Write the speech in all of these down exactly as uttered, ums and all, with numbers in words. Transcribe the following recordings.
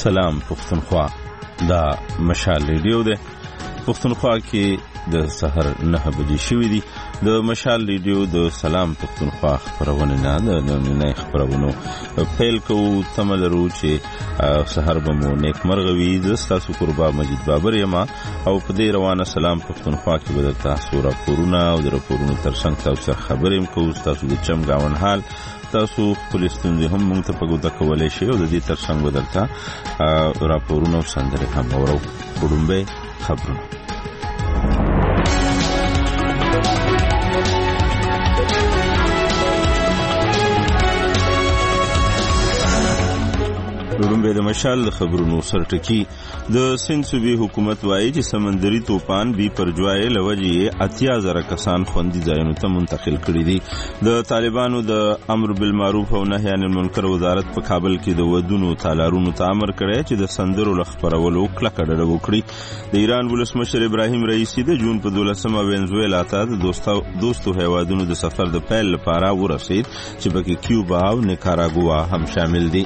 سلام پښتونخوا دا مشال ریډیو ده. پښتونخوا کې د سحر نه بجې شوې دي. د مشال ریډیو د سلام پښتونخوا خبرونه نه د نن خبرونو پیل کوو. تمه لرو چې سحر به مو نیکمرغه وي. زه ستاسو قربا مجید بابر یم او په دې روانه سلام پښتونخوا کې به د تاسو راپورونه او د راپورونو ترڅنګ تاسو سره خبرې هم کوو. تاسو د چم گاون حال تاسو خپل ستونزې هم موږ ته په ګوته کولی شئ او د دې ترڅنګ به درته راپورونه او سندرې هم اورو. وړومبی خبرونه. وړومبی د مشال خبرونو سرټکی. د سند صوبې حکومت وایي چې سمندري طوفان بي پرجوای لوجې اتیا زره کسان خوندي ځایونو ته منتقل کړي دي. د طالبانو د امر بالمعروف او نهي عن المنکر وزارت په کابل کې د ودونو تالارونو ته امر کړی چې د سندرو لخبرولو کلکه ډډه وکړي. د ایران ولسمشر ابراهیم رئیسی د جون په دولسمه وینزویلا ته د دوستو هیوادونو د سفر د پیل لپاره ورسید چې پکې کیوبا او نیکاراګوا هم شامل دي.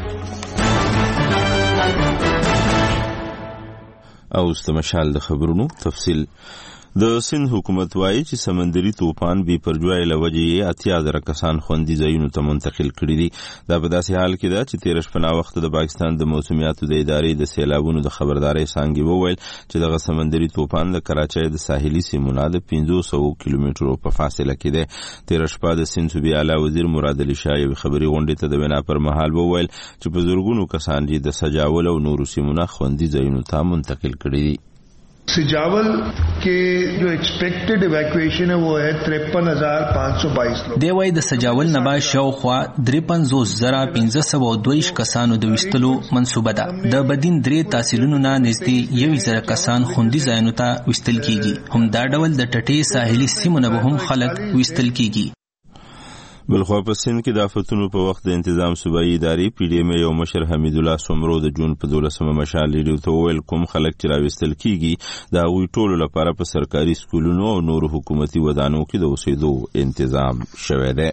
او استمشال د خبرونو تفصیل. د سند حکومت وایي چې سمندري طوفان بي پرجوای لوجې اتیا زره کسان خوندي ځایونو ته منتقل کړي دي. دا په داسې حال کې ده چې تیر شپه نا وخت د پاکستان د موسمیاتو د ادارې د سیلابونو د خبردارۍ څانګې وویل چې دغه سمندري طوفان د کراچۍ د ساحلي سیمو نه د پنځه سوه کیلومترو په فاصله کې دی. تیر شپه د سند صوبې اعلی وزیر مراد علي شاه یو خبري غونډې ته د وینا پر مهال وویل چې په زرګونو کسان چې د سجاول او نورو سیمو نه خوندي ځایونو ته منتقل کړي دي. سجاول کے جو ایکسپیکٹڈ ایویکویشن ہے وہ ہے ترپن ہزار پانچ سو بائیس لوگ. دی وای د سجاول نه با شاوخوا درې پنځوس زره پنځه سوه دوه کسانو د وستلو منصوبه ده. د بدین درې تحصیلونو نه نږدې یو زره کسان خوندي ځایونو ته وستل کیږي. هم دا ډول د ټټې ساحلي سیمو نه هم خلک وستل کیږي. بلخوا په سند کې د آفتونو په وخت د انتظام صوبایي ادارې پی ډي ایم یو مشر حمید الله سمرو د جون په دولسمه مشال ریډیو ته وویل کوم خلک چې راوستل کیږي د هغوی ټولو لپاره په سرکاري سکولونو او نورو حکومتي ودانو کې د اوسېدو انتظام شوی دی.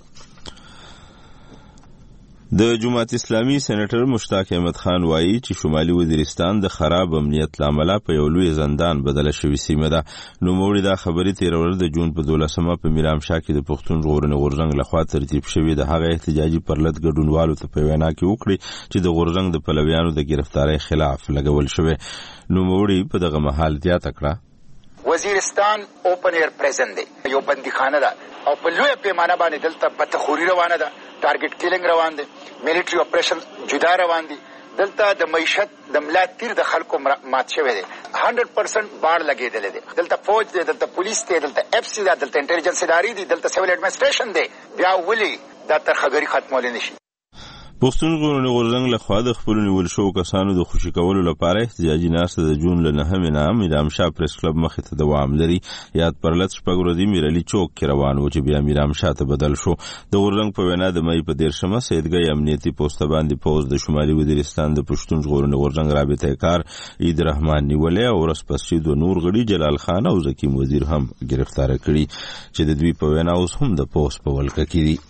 د جماعت اسلامي سېنیټر مشتاق احمد خان وایي چې شمالي وزیرستان د خراب امنیت لامله په یو لوی زندان بدله شوې سیمه ده. نوموړي دا خبرې تېره ورځ د جون په دولسمه په میرامشاه کې د پښتون ژغورنې غورځنګ لخوا ترتیب شوې د هغه احتجاجي پرلط ګډونوالو ته په وینا کې وکړي چې د غورځنګ د پلویانو د گرفتارۍ خلاف لګول شوی. نوموړي په دغه مهال زیاته کړه وزیرستان اوپن ایر پریزن دی، یو بندیخانه ده او په لویه پیمانه باندې دلته بدخوري روانه ده، ټارګټ کیلینګ روان دی، میلیټري اپریشن جدا روان دي. دلته د معیشت د ملا تیر د خلکو مات شوی دی. هنډرډ پرسنټ باړ لګېدلی دی. دلته فوج دی، دلته پولیس دی، دلته اف سی ده، دلته انټیلیجنس ادارې دي، دلته سیول ایډمنسټریشن دی. بیا ولې دا ترخګري ختمولی نشي؟ پښتون ژغورنې غورځنګ لخوا د خپلو نیول شوو کسانو د خوشي کولو لپاره احتجاجي ناسته د جون له نهمې نه میرامشاه پریس کلب مخې ته دوام لري. یاد پرلط شپږ ورځې میرعلي چوک کې روان و چې بیا میرامشاه ته بدل شو. د غورځنګ په وینا د مۍ په دېرشمه سیدګۍ امنیتي پوسته باندې پوځ د شمالي وزیرستان د پښتون ژغورنې غورځنګ رابطه کار عید رحمان نیولې او ورځ پسې دوه نور غړي جلال خان او زکیم وزیر هم گرفتاره کړي چې د دوی په وینا اوس هم د پوسټ په ولکه کې دي.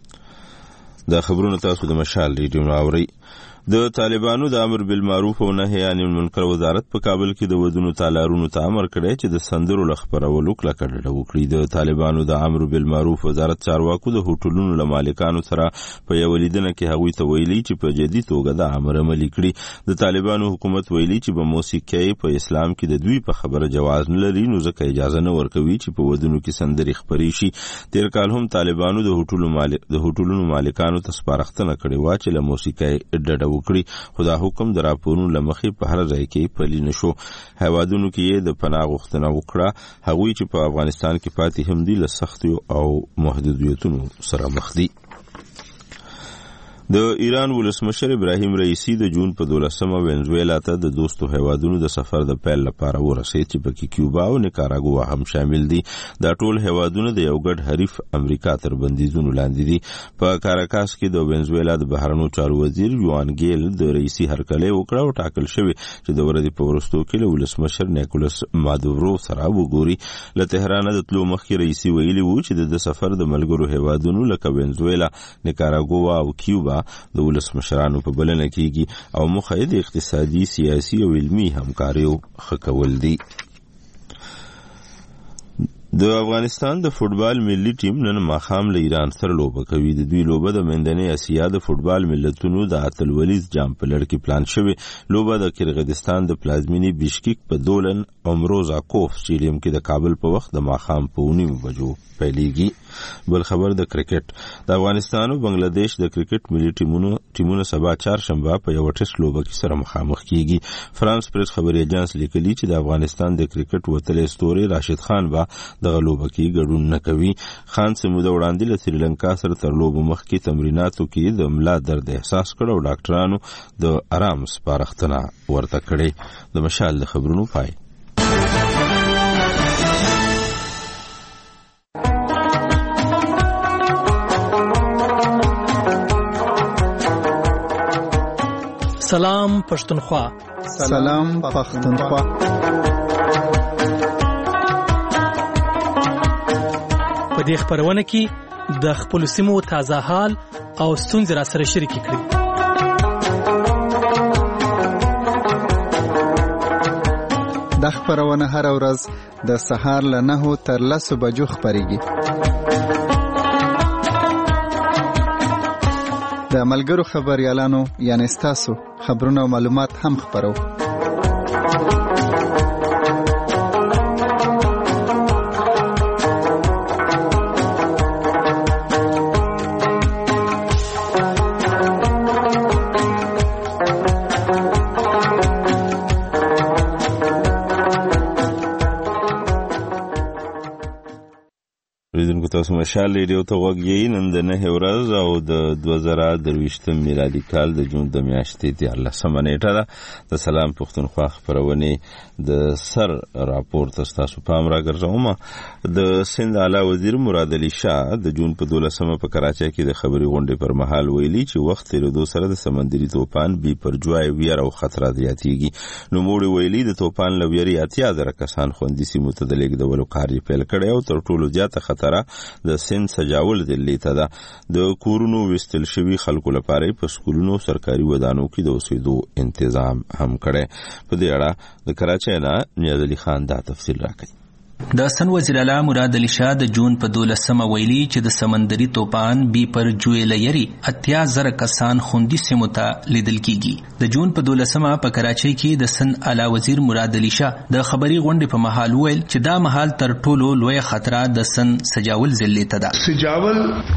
دا خبرونه تاسو د مشال ریډیو نه اورئ. د طالبانو د امر بالمعروف او نهي عن المنکر وزارت په کابل کې د ودونو تالارونو ته امر کړی چې د سندرو لخبرولو کلکه ډډه وکړي. د طالبانو د امر بالمعروف وزارت چارواکو د هوټلونو له مالکانو سره په یوه لیدنه کې هغوی ته ویلي چې په جدي توګه د امر عملي کړي. د طالبانو حکومت ویلي چې په موسیقۍ په اسلام کې د دوی په خبره جواز نه لري، نو ځکه اجازه نه ورکوي چې په ودونو کې سندرې خپرې شي. تیر کال هم طالبانو د هوټلونو مالک د هوټلونو مالکانو ته سپارښتنه کړې وه چې له موسیقۍ ډډه وکړي، خو دا حکم د راپورونو له مخې په هر ځای کې پلی نه شو. هیوادونو کې یې د پناه غوښتنه وکړه، هغوی چې په افغانستان کې پاتې هم دي له سختیو او محدودیتونو سره مخ دي. د ایران ولسمشر ابراهیم رئیسی د جون په دولسمه وینزویلا ته د دوستو هیوادونو د سفر د پیل لپاره ورسید چې پکې کیوبا او نیکاراګوا هم شامل دي. دا ټول هیوادونه د یو ګډ حریف امریکا تر بندیزونو لاندې دي. په کاراکاس کې د وینزویلا د بهرنیو چارو وزیر یوان ګیل د رئیسی هرکلی وکړه او ټاکل شوی چې د ورځې په وروستو کې له ولسمشر نیکولاس مادورو سره وګوري. له تهران د تلو مخکې رئیسی ویلي وو چې د سفر د ملګرو هیوادونو لکه وینزویلا، نیکاراګوا او کیوبا د ولس مشرانو په بلنه کیږي او موخه یې د اقتصادي، سیاسي او علمي همکاریو ښه کول دي. د افغانستان د فوټبال ملي ټیم نن ماښام له ایران سره لوبه کوي. د دوی لوبه د منځنۍ اسیا د فوټبال ملتونو د اتلولیز جام په لړ کې پلان شوې. لوبه د کرغیزستان د پلازمینې بیشکیک په دولن عمروزاکوف سټیډیم کې د کابل په وخت د ماښام په نیمو بجو پیلېږي. بل خبر د کرکټ. د افغانستان او بنگلاديش د کرکټ ملي ټیمونو ټیمونه سبا چهارشنبه په یو ټیسټ لوبه کې سره مخامخ کیږي. فرانس پریس خبري ایجنس لیکلي چې د افغانستان د کرکټ وتلې ستوري راشد خان با د لوبه کې ګډون نه کوي. خان سموده وړاندې له سریلانکا سره تر لوبو مخکې تمریناتو کې د ملا درد احساس کړ او ډاکټرانو د آرام سپارښتنه ورته کړې. د مشال د خبرونو پای. سلام پښتونخوا. سلام پښتونخوا. په دې خبرونه کې د خپل سیمو تازه حال او ستونزې را سره شریک کړئ. د خبرونه هر ورځ د سهار له نهو تر لسو بجو خبريږي. د ملګرو خبريالانو یعنی ستاسو خبرونه او معلومات هم خبرو. تاسو مشال ریډیو ته وګورئ. نن د نه ورځ او د دوه زره درویشتم میلادي کال د جون د میاشتې دیارلسمه نیټه ده. د سلام پښتونخوا خبرونه د سر راپور تاسو پام راګرځوم. د سند اعلی وزیر مراد علي شاه د جون په دولسمه په کراچۍ کې د خبري غونډې پر مهال ویلي چې وخت تیریدو سره د سمندري طوفان بي پرجوای ویر او خطرات زیاتېږي. نو موږ ویلي د طوفان لویري اتیا زره کسان خوندي سیمو ته د لیږدولو کار یې پیل کړی او تر ټولو زیاته خطره د سند سجاول دلی ته ده. د کورونو وستل شوي خلکو لپاره په سکولونو سرکاري ودانو کې د اوسېدو تنظیم هم کړي. په دې اړه د کراچۍ نه نیاز علي خان دا تفصیل راکړي. د سن وزیر اعلی مراد علي شاه د جون په دولسمه ویلي چې د سمندري طوفان بي پر جوی لري اتیا زره کسان خوندي سیمو ته لیدل کیږي. د جون په دولسمه په کراچۍ کې د سن اعلی وزیر مراد علي شاه د خبري غونډې په محل ویل چې دا محل تر ټولو لوی خطر د سن سجاول ضلع ته ده. سجاول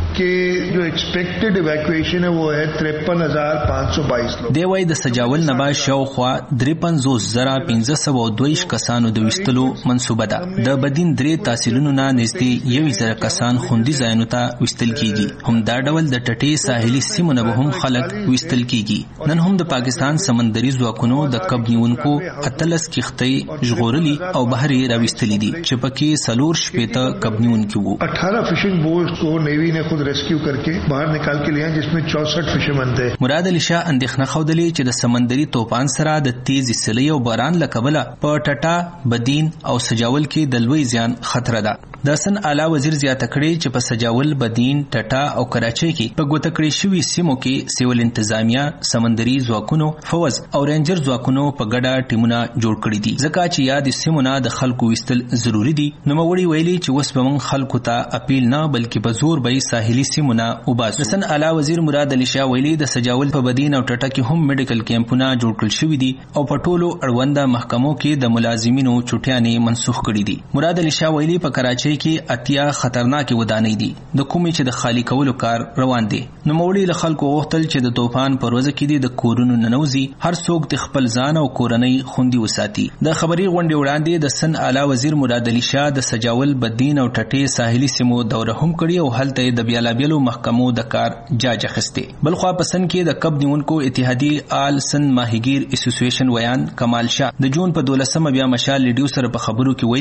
کې جو ایکسپیکټډ ایویکویشن ہے وہ ہے تریپن ہزار پانچ سو بائیس لوگ. دی وای د سجاول نه با شاوخوا درې پنځوس زره پنځه سوه دوه کسانو د وستلو منسوبه ده. د بدین درې تحصیلونو نه نږدې یو زره کسان خوندي ځایونو ته وستل کیږي. هم دا ډول د ټټې ساحلي سیمو نه هم خلک وستل کیږي. نن هم د پاکستان سمندري ځواکونو د کب نیونکو اتلس کښتۍ ژغورلي او بهر یې راوستلي دي چې پکې څلور شپېته کب نیونکي وو. اٹھارہ فشنگ بوٹ کو نیوی نے خود ریسکیو کر کے باہر نکال کے لیا جس میں چونسٹھ فشرمن تھے. مراد علي شاه اندېښنه ښودلې چې د سمندري طوفان سره د تیز سیلۍ او باران له کبله په ټټا، بدین او سجاول کې د لوی زیان خطر ده. د سن اعلی وزیر زیاته کړې چې په سجاول، بدین، ټټا او کراچۍ کې په ګوته کړې شوي سیمو کې سیول انتظامیه، سمندري ځواکونو، فوز او رینجر ځواکونو په ګډه ټیمونه جوړ کړي دي ځکه چې یاد سیمو نه د خلکو وستل ضروری دي. نوموړي ویلي چې اوس به موږ خلکو ته اپیل نه بلکې په زور به ساحلي سیمو نه وباسو. د سن اعلی وزیر مراد علي شاه ویلي د سجاول په بدین او ټټا کې هم میډیکل کیمپونه جوړ کړل شوي دي او په ټولو اړونده محکمو کې د ملازمینو چټیانې منسوخ کړي دي. مراد علي شاه ویلي په کراچۍ کې اتیا خطرناک ودانۍ دي د کومې چې د خالی کولو کار روان دي. نوموړي له خلکو غوښتل چې د طوفان پر ورځ کې د کورونو ننوځي هر څوک د خپل ځان او کورنۍ خوندي وساتي. د خبري غونډې وړاندې د سن اعلی وزیر مراد علي شاه د سجاول، بدین او ټټې ساحلي سیمو دوره هم کړې او هلته د بیلابیلو محکمو د کار جاج اخیسته. بل خو په سن کې د کب نیونکو اتحادی آل سن ماهیګیر اسوسییشن ویان کمال شاه د جون په دولسمه بیا مشال لیډیو سره په خبرو کې ویلي چې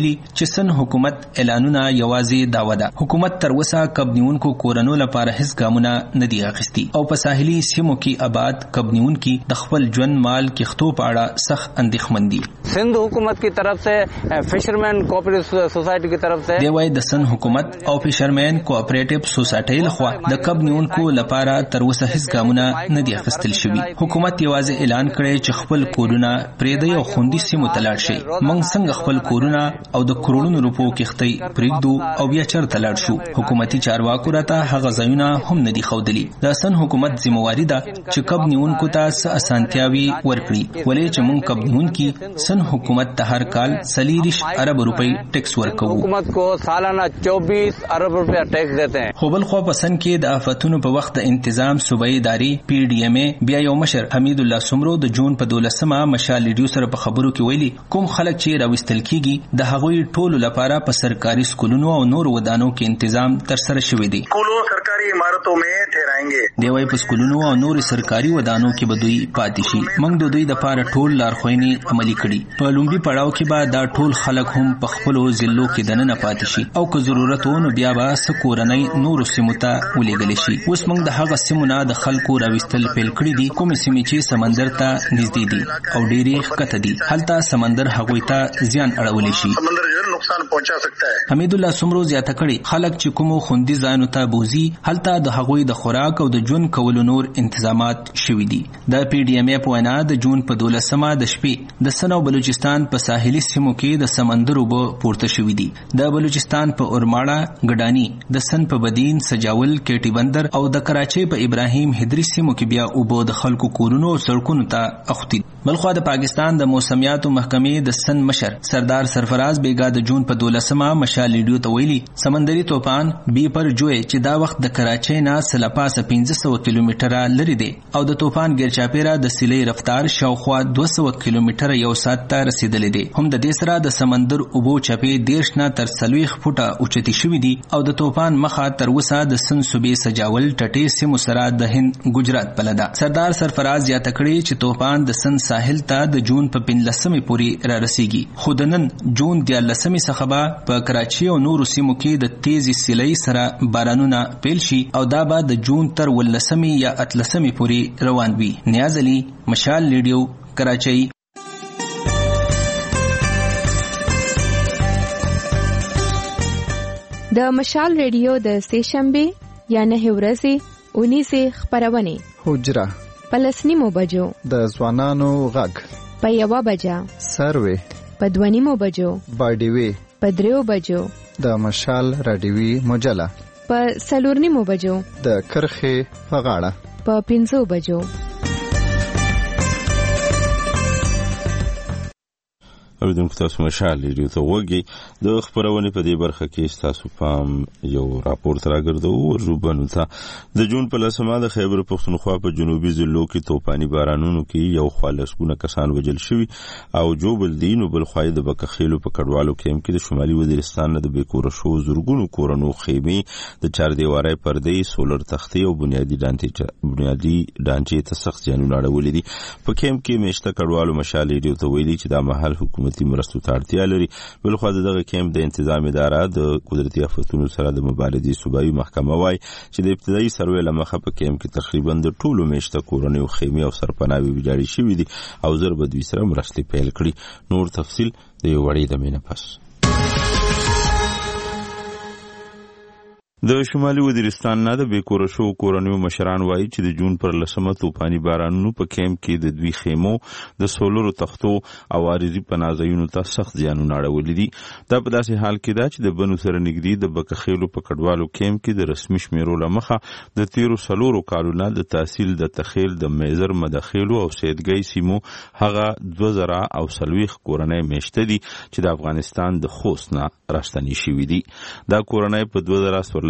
چې سن حکومت اعلانونه یوازې داوا ده. حکومت تر اوسه کبنیونکو کورونو لپاره هیڅ ګامونه نه دي اخیستي او په ساحلي سیمو کې آباد کبنیونکي د خپل ژوند مال کښتو په اړه سخت اندېښمن دي. سندھ حکومت کی طرف سے فشرمین کوآپریټیو سوسایټي کی طرف سے دی وای د سن حکومت او فشرمین کوآپریټیو سوسایټي لخوا د کبنیونکو لپاره تر اوسه هیڅ ګامونه نه دي اخیستل شوي. حکومت یوازې اعلان کړی چې خپل کورونه پرېږدي او خوندي سیمو ته لاړ شي. موږ څنګه خپل کورونه او د کروڑونو روپو کښتۍ پرېږدو او بیا چېرته لاړ شو؟ حکومتي چارواکو راته هغه ځایونه هم نه دي ښودلي. د سن حکومت ذمہواري ده چې کب نیونکو ته څه اسانتیاوي ورکړي، ولې چې موږ کب نیونکي سن حکومت ته هر کال څلېرویشت ارب روپۍ ټیکس ورکوو. حکومت کو سالانه چوبیس ارب روپیہ ټیکس دیتے ہیں. خو بل خوا په سن کې د آفتونو په وخت د انتظام صوبایي ادارې پی ډي ایم اے بیا یو مشر حمید الله سمرو د جون په دولسمه مشال ریډیو سره په خبرو کې ویلي کوم خلک چې راوستل کیږي د هغوی ټولو لپاره په سرکاري سکولونو او نور ودانو کې تنظیم تر سره شوی دی. سکولو سرکاري عمارتوں میں ٹھہرائیں دی وای په سکولونو او نور سرکاري ودانو کې به دوی پاتې شي. موږ د دوی د لپاره ټول لارښوونې عملي کړي. په لومړي پړاو کې به دا ټول خلک هم په خپل ضلعو کې دننه پاتې شي او که ضرورت ونه بیا به سکورنۍ نور سیمو ته ولېږل شي. اوس موږ د هغه سیمو نه د خلکو راوستل پیل کړي دي کوم سیمې چې سمندر ته نږدې دي او ډېرې ښکته دي. هلته سمندر هغوی ته زیان اړولی شي. نقصان پہنچا سکتا ہے. حمید الله سمرو زیاته کړي خلک چې کومو خوندي ځایونو ته بوزي هلته د هغوی د خوراک او د ژوند کولو نور انتظامات شوي دي. د پی ډي ایم اے په وینا د جون په دولسمه د شپې د سن او بلوچستان په ساحلي سیمو کې د سمندر اوبه پورته شوي دي. د بلوچستان په اورماړه، ګډانی، د سن په بدین، سجاول، کیټي بندر او د کراچۍ په ابراهیم هدري سیمو کې بیا اوبه د خلکو کورونو او سړکونو ته اختی. بلخوا د پاکستان د موسمیاتو محکمې د سن مشر سردار سرفراز بیگا د جون په دولسمه مشال ریډیو ته ویلي سمندري توپان بی پر جوی چې دا وخت د کراچۍ نه سلپاسه پنځه سوه کیلومتره لري دی او د توپان ګرچاپیره د سیلې رفتار شاوخوا دوه سوه کیلومتره یو ساعت ته رسیدلی دی. هم د دې سره د سمندر اوبو چپې دېرش نه تر څلوېښت فوټه اوچتې شوي دي او د توپان مخه تر اوسه د سن صوبې سجاول ټټې سیمو سره د هند ګجرات بله ده. سردار سرفراز زیاته کړې چې توپان د سن ساحل ته د جون په پنځلسمې پورې را رسیږي خو د نن جون دیارلسمې څخه به په کراچۍ او نورو سیمو کې د تیزې سیلۍ سره بارانونه پیل شي او دا به د جون تر ولسمې یا اتلسمې پورې روان وي. نیاز علي، مشال ریډیو، کراچۍ. د مشال ریډیو د سې شنبې یا نهه ورځې اونیزې خپرونې حجره په لس نیمو بجو، د ځوانانو غږ په یوه بجه، سروې په دوه نیمو بجو، باډیوي په دریو بجو، د مشال راډیوي مجله په څلور نیمو بجو، د کرخې په غاړه په پنځو بجو. اوریدونکو تاسو مشال ریډیو ته وګورئ. د خبرونې په دې برخه کې تاسو پام یو راپور تر راګرځو ورجوبنو ته د جون په لسمه د خیبر پښتونخوا په جنوبي ضلعو کې توپاني بارانونو کې یو خالصونه کسان وجل شوي او جوبل دین او بل خوای د بکخیلو په کډوالو کېم کې د شمالي وزیرستان د بیکور شو زورګونو کورونو خیمه د چار دیوارای پردې سولر تختې او بنیادی ډانټې بنیادی ډانټې ته سخت زیانونه اړولې دي. په کېم کې مشته کډوالو مشال ریډیو ته ویلي چې دا محل حکومت مرستو ته اړتیا لري. بلخوا دغه کیمپ د انتظام اداره د قدرتي آفتونو سره د مبارزې صوبایي محکمه وای چې د ابتدایي سروې لمخه په کیمپ کې تقریبا د ټولو میشته کورنیو خیمې او سرپناوي ویجاړې شوې دي او زر به دوی سره مرستې پیل کړي. نور تفصیل د یو وړې دمې نه پس. د شمالي وزیرستان نه د بیکور شو کورنیو مشران وایي چې د جون پر لسمه توپاني بارانونو په کیمپ کې د دوی خیمو د سولرو تختو او عارضي پناهځایونو ته سخت زیانونه اړولي دي. دا په داسې حال کې ده چې د بنو سره نږدې د بکخیلو په کډوالو کیمپ کې د رسمي شمیرو له مخه د تیرو څلورو کالونو د تحصیل د تخیل د میزر مداخلو او سیدګۍ سیمو هغه دوه زره او څلوېښت کورنۍ میشته دي چې د افغانستان د خوست نه راستنې شوي دي. دا کورنۍ په دوه زره څوارلس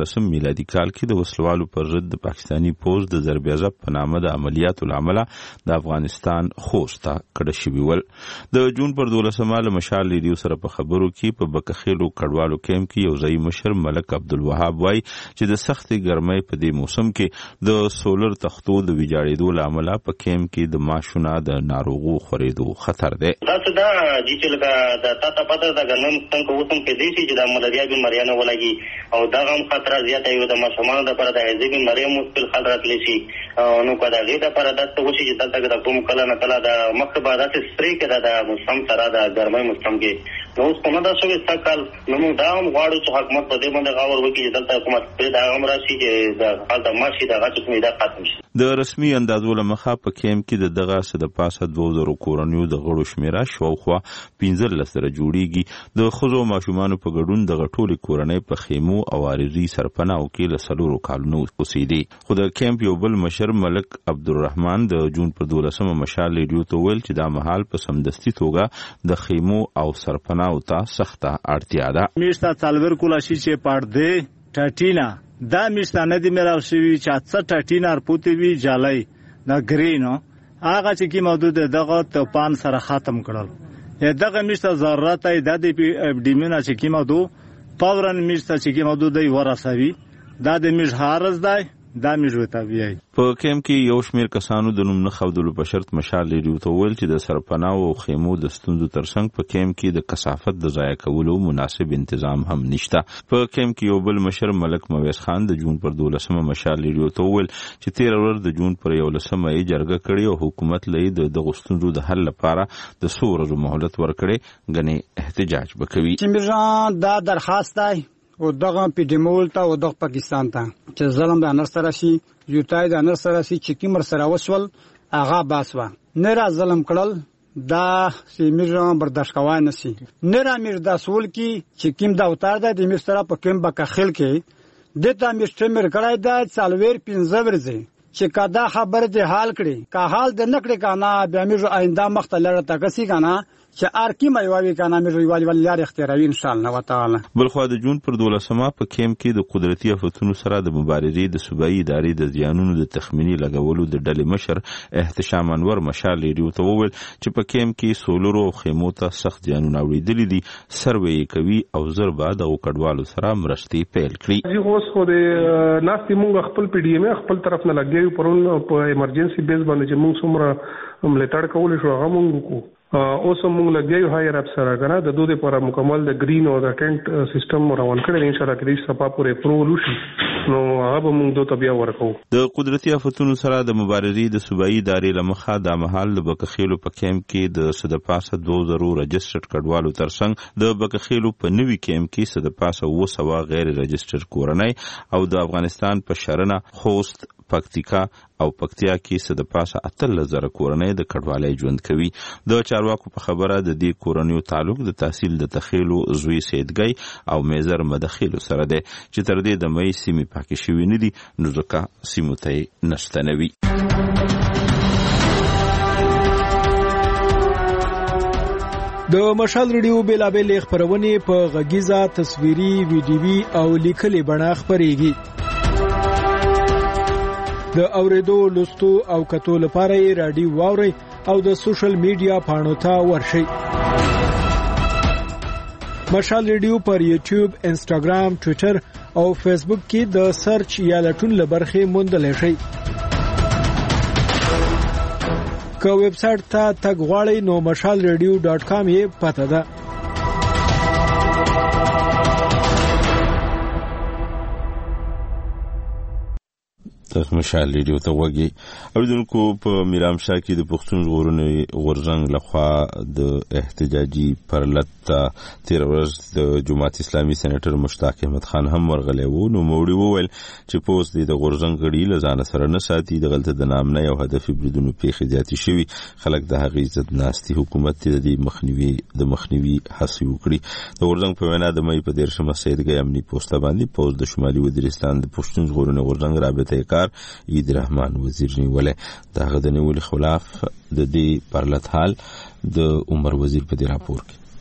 نولسم میلادي کال کې د وسلوالو پر ضد د پاکستاني پوځ د ضرب عضب په نامه د عملیاتو له امله د افغانستان خوست ته کډه شوي ول. د جون پر دولسمه له مشال ریډیو سره په خبرو کې په بکخیلو کډوالو کیمپ کې یو ځای مشر ملک عبدالوهاب وایي چې د سختې ګرمۍ په دې موسم کې د سولر تختو د ویجاړېدو له امله په کیمپ کې د ماشونه د ناروغو خورېدو خطر دی. دا څه دا چې لکه د تا ته پته ده ګرمۍ موسم کې اوس هم کېدای شي چې د ملاریا بیماریانو ولګي او دغه هم خطر زیاته وي د ماشومانو لپاره د هیضې بیمارۍ مشکل حل راتلی شي. نو که د هغې دپاره داسې وشي چې دلته د کوم کله نه کله د مخکې به داسې سپرې کېده د موسم سره د ګرمۍ موسم کې نو اوس خو نه ده شوې سږ کال. نو موږ دا هم غواړو چې حکومت په دې باندې غور وکړي چې دلته کومه سپرې د هغه هم راشي چې د هلته مړ شي دغه قسمې دا ختم شي. د رسمي اندازو له مخه په کیمپ کې د دغه څه د پاسه دوه زرو کورنیو د غړو شمېره شاوخوا پنځلس زره جوړېږي. د ښځو او ماشومانو په ګډون دغه ټولې کورنۍ په خیمو او عارضي سرپناهو کې له څلورو کالونو اوسېدې. خو د کیمپ یو بل مشر ملک عبدالرحمن د جون پر دولسمه مشال ریډیو ته ویل چې دا مهال په سمدستي توګه د خیمو او سرپناهو ته سخته اړتیا ده. میشته څلور کولا شي چې پردې ټاټینا دا میشته نه دی میراو شوي چې اڅه ټاټینا ارپوتې وي جالۍ دا ګرینو هغه چې کې موجود دغه توپان سره ختم کړل. دغه میشته ضرورت دی د اپیډیمیا چې کې موجود فورن میشته چې کې موجود دی ورسوي دا د میش هارز دی دا میش وتاوی. په کیمپ کې یو شمیر کسانو د نوم نه خودلو په شرط مشال ریډیو ته ویل چې د سرپناو او خیمو د ستونزو ترڅنګ په کیمپ کې د کثافت د ضایع کولو مناسب تنظیم هم نشته. په کیمپ کې یو بل مشر ملک مویز خان د جون پر دولسمه مشال ریډیو ته ویل چې تیر ورځ د جون پر یولسمه یې جرګه کړې او حکومت لې د دغه ستونزو د حل لپاره د څو ورځو مهلت ورکړي غني احتجاج وکوي. چې میران دا درخواست دی او دغه پیډیمول ته او دغه پاکستان ته چې ظلم د انر سره شي یوتای د انر سره شي چې کیمر سره وسول هغه باسوا نه را ظلم کړل دا سیمه برداشت کوای نه شي نه را میر د سول کی چې کیم دا اوتار د میر سره په کیم بکه خل کې د تا مستر میر کړای دا څالویر پنځه ورځې چې کدا خبر دې حال کړي کا حال د نکړي کانا بیا میر آینده مختلره تکسی کانا چې ارکی مې واوي کنه مې ویوالي ولر اختیاروي ان شاء الله تعالی. بلخو د جون پر دولسمه په کیمپ کې د قدرتي آفتونو سره د مبارزې د صوبایي ادارې د زیانونو د تخمینی لګولو د ډلې مشر احتشام انور مشال ریډیو ته وویل چې په کیمپ کې سولرو او خیمو ته سخت زیانونه اوریدلې دي. سروې کوي او زر بعد او کډوالو سره مرستې پیل کړي. زه اوس خو د ناستې مونږ خپل پی ډی ایم خپل طرف نه لګیو پرون په ایمرجنسي بیس باندې چې مونږ څومره ملټړ کول شو هغه مونږ کو اوس موږ لګیو هایر افسر غنا د دوی لپاره مکمل د گرین او د ټینټ سیستم روان کړل ان شاء الله کې صفه پورې اپروول وشي نو هغه موږ دوی ته بیا ورکو. د قدرتي آفتونو سره د مبارزې د صوبایي ادارې لمخه د محل د بکخیلو په کیمپ کې د صدپاسه دوه زره رجسټرډ کډوالو ترڅنګ د بکخیلو په نوي کیمپ کې صدپاسه و سوا غیر رجسټر کورنۍ او د افغانستان په شرنه خوست پکتیکا او پکتیا کې صدپاسه اتل زره کورنۍ د کډوالۍ ژوند کوي. د چارواکو په خبره د دې کورنیو تعلق د تحصیل د تخیلو زوی سیدګي او میزر مدخیلو سره دی چې تر دې د مې سیمې پاکې شوي نه دي نو ځکه سیمو ته نشتنوي. د مشال ریډیو بیلابېل خبرونه په غږیزه تصویري ویډیوي او لیکلي بڼه خبريږي. د اوریدو لوستو او کتو لپاره یې رادیو واوري او د سوشل میډیا پاڼو ته ورشئ. مشال ریډیو پر یوټیوب، انسټاګرام، ټوئیټر او فیسبوک کې د سرچ یا لټون لبرخه موندل شي. که ویب سټ ته تګ غواړئ نو مشال ریډیو ډاټ کام یې پته ده. تاسو مشال ریډیو ته وګورئ. اوریدونکو په میرام شاه کې د پښتون ژغورنې غورځنګ لخوا د احتجاجي پرلط تیر ورځ د جماعت اسلامي سېنیټر مشتاق احمد خان هم ورغلی وو. نو موري وویل چې پوس د غورځنګ غړي له ځان سره نه ساتي د غلطه د نام نه یو هدف بریدونو پیښې زیاتې شوي. خلک د هغې ضد ناستي حکومت ته د مخنیوي د مخنیوي هڅې وکړي. د غورځنګ په وینا د مې په دیرشمه سیدګي امني پوسټه باندې پوس د شمالي وزیرستان د پښتون ژغورنې غورځنګ رابطه کار عید رحمان وزیر نیولې. دغه د نیولې خلاف د دې پرلط حال د عمر وزیر په دی راپور کې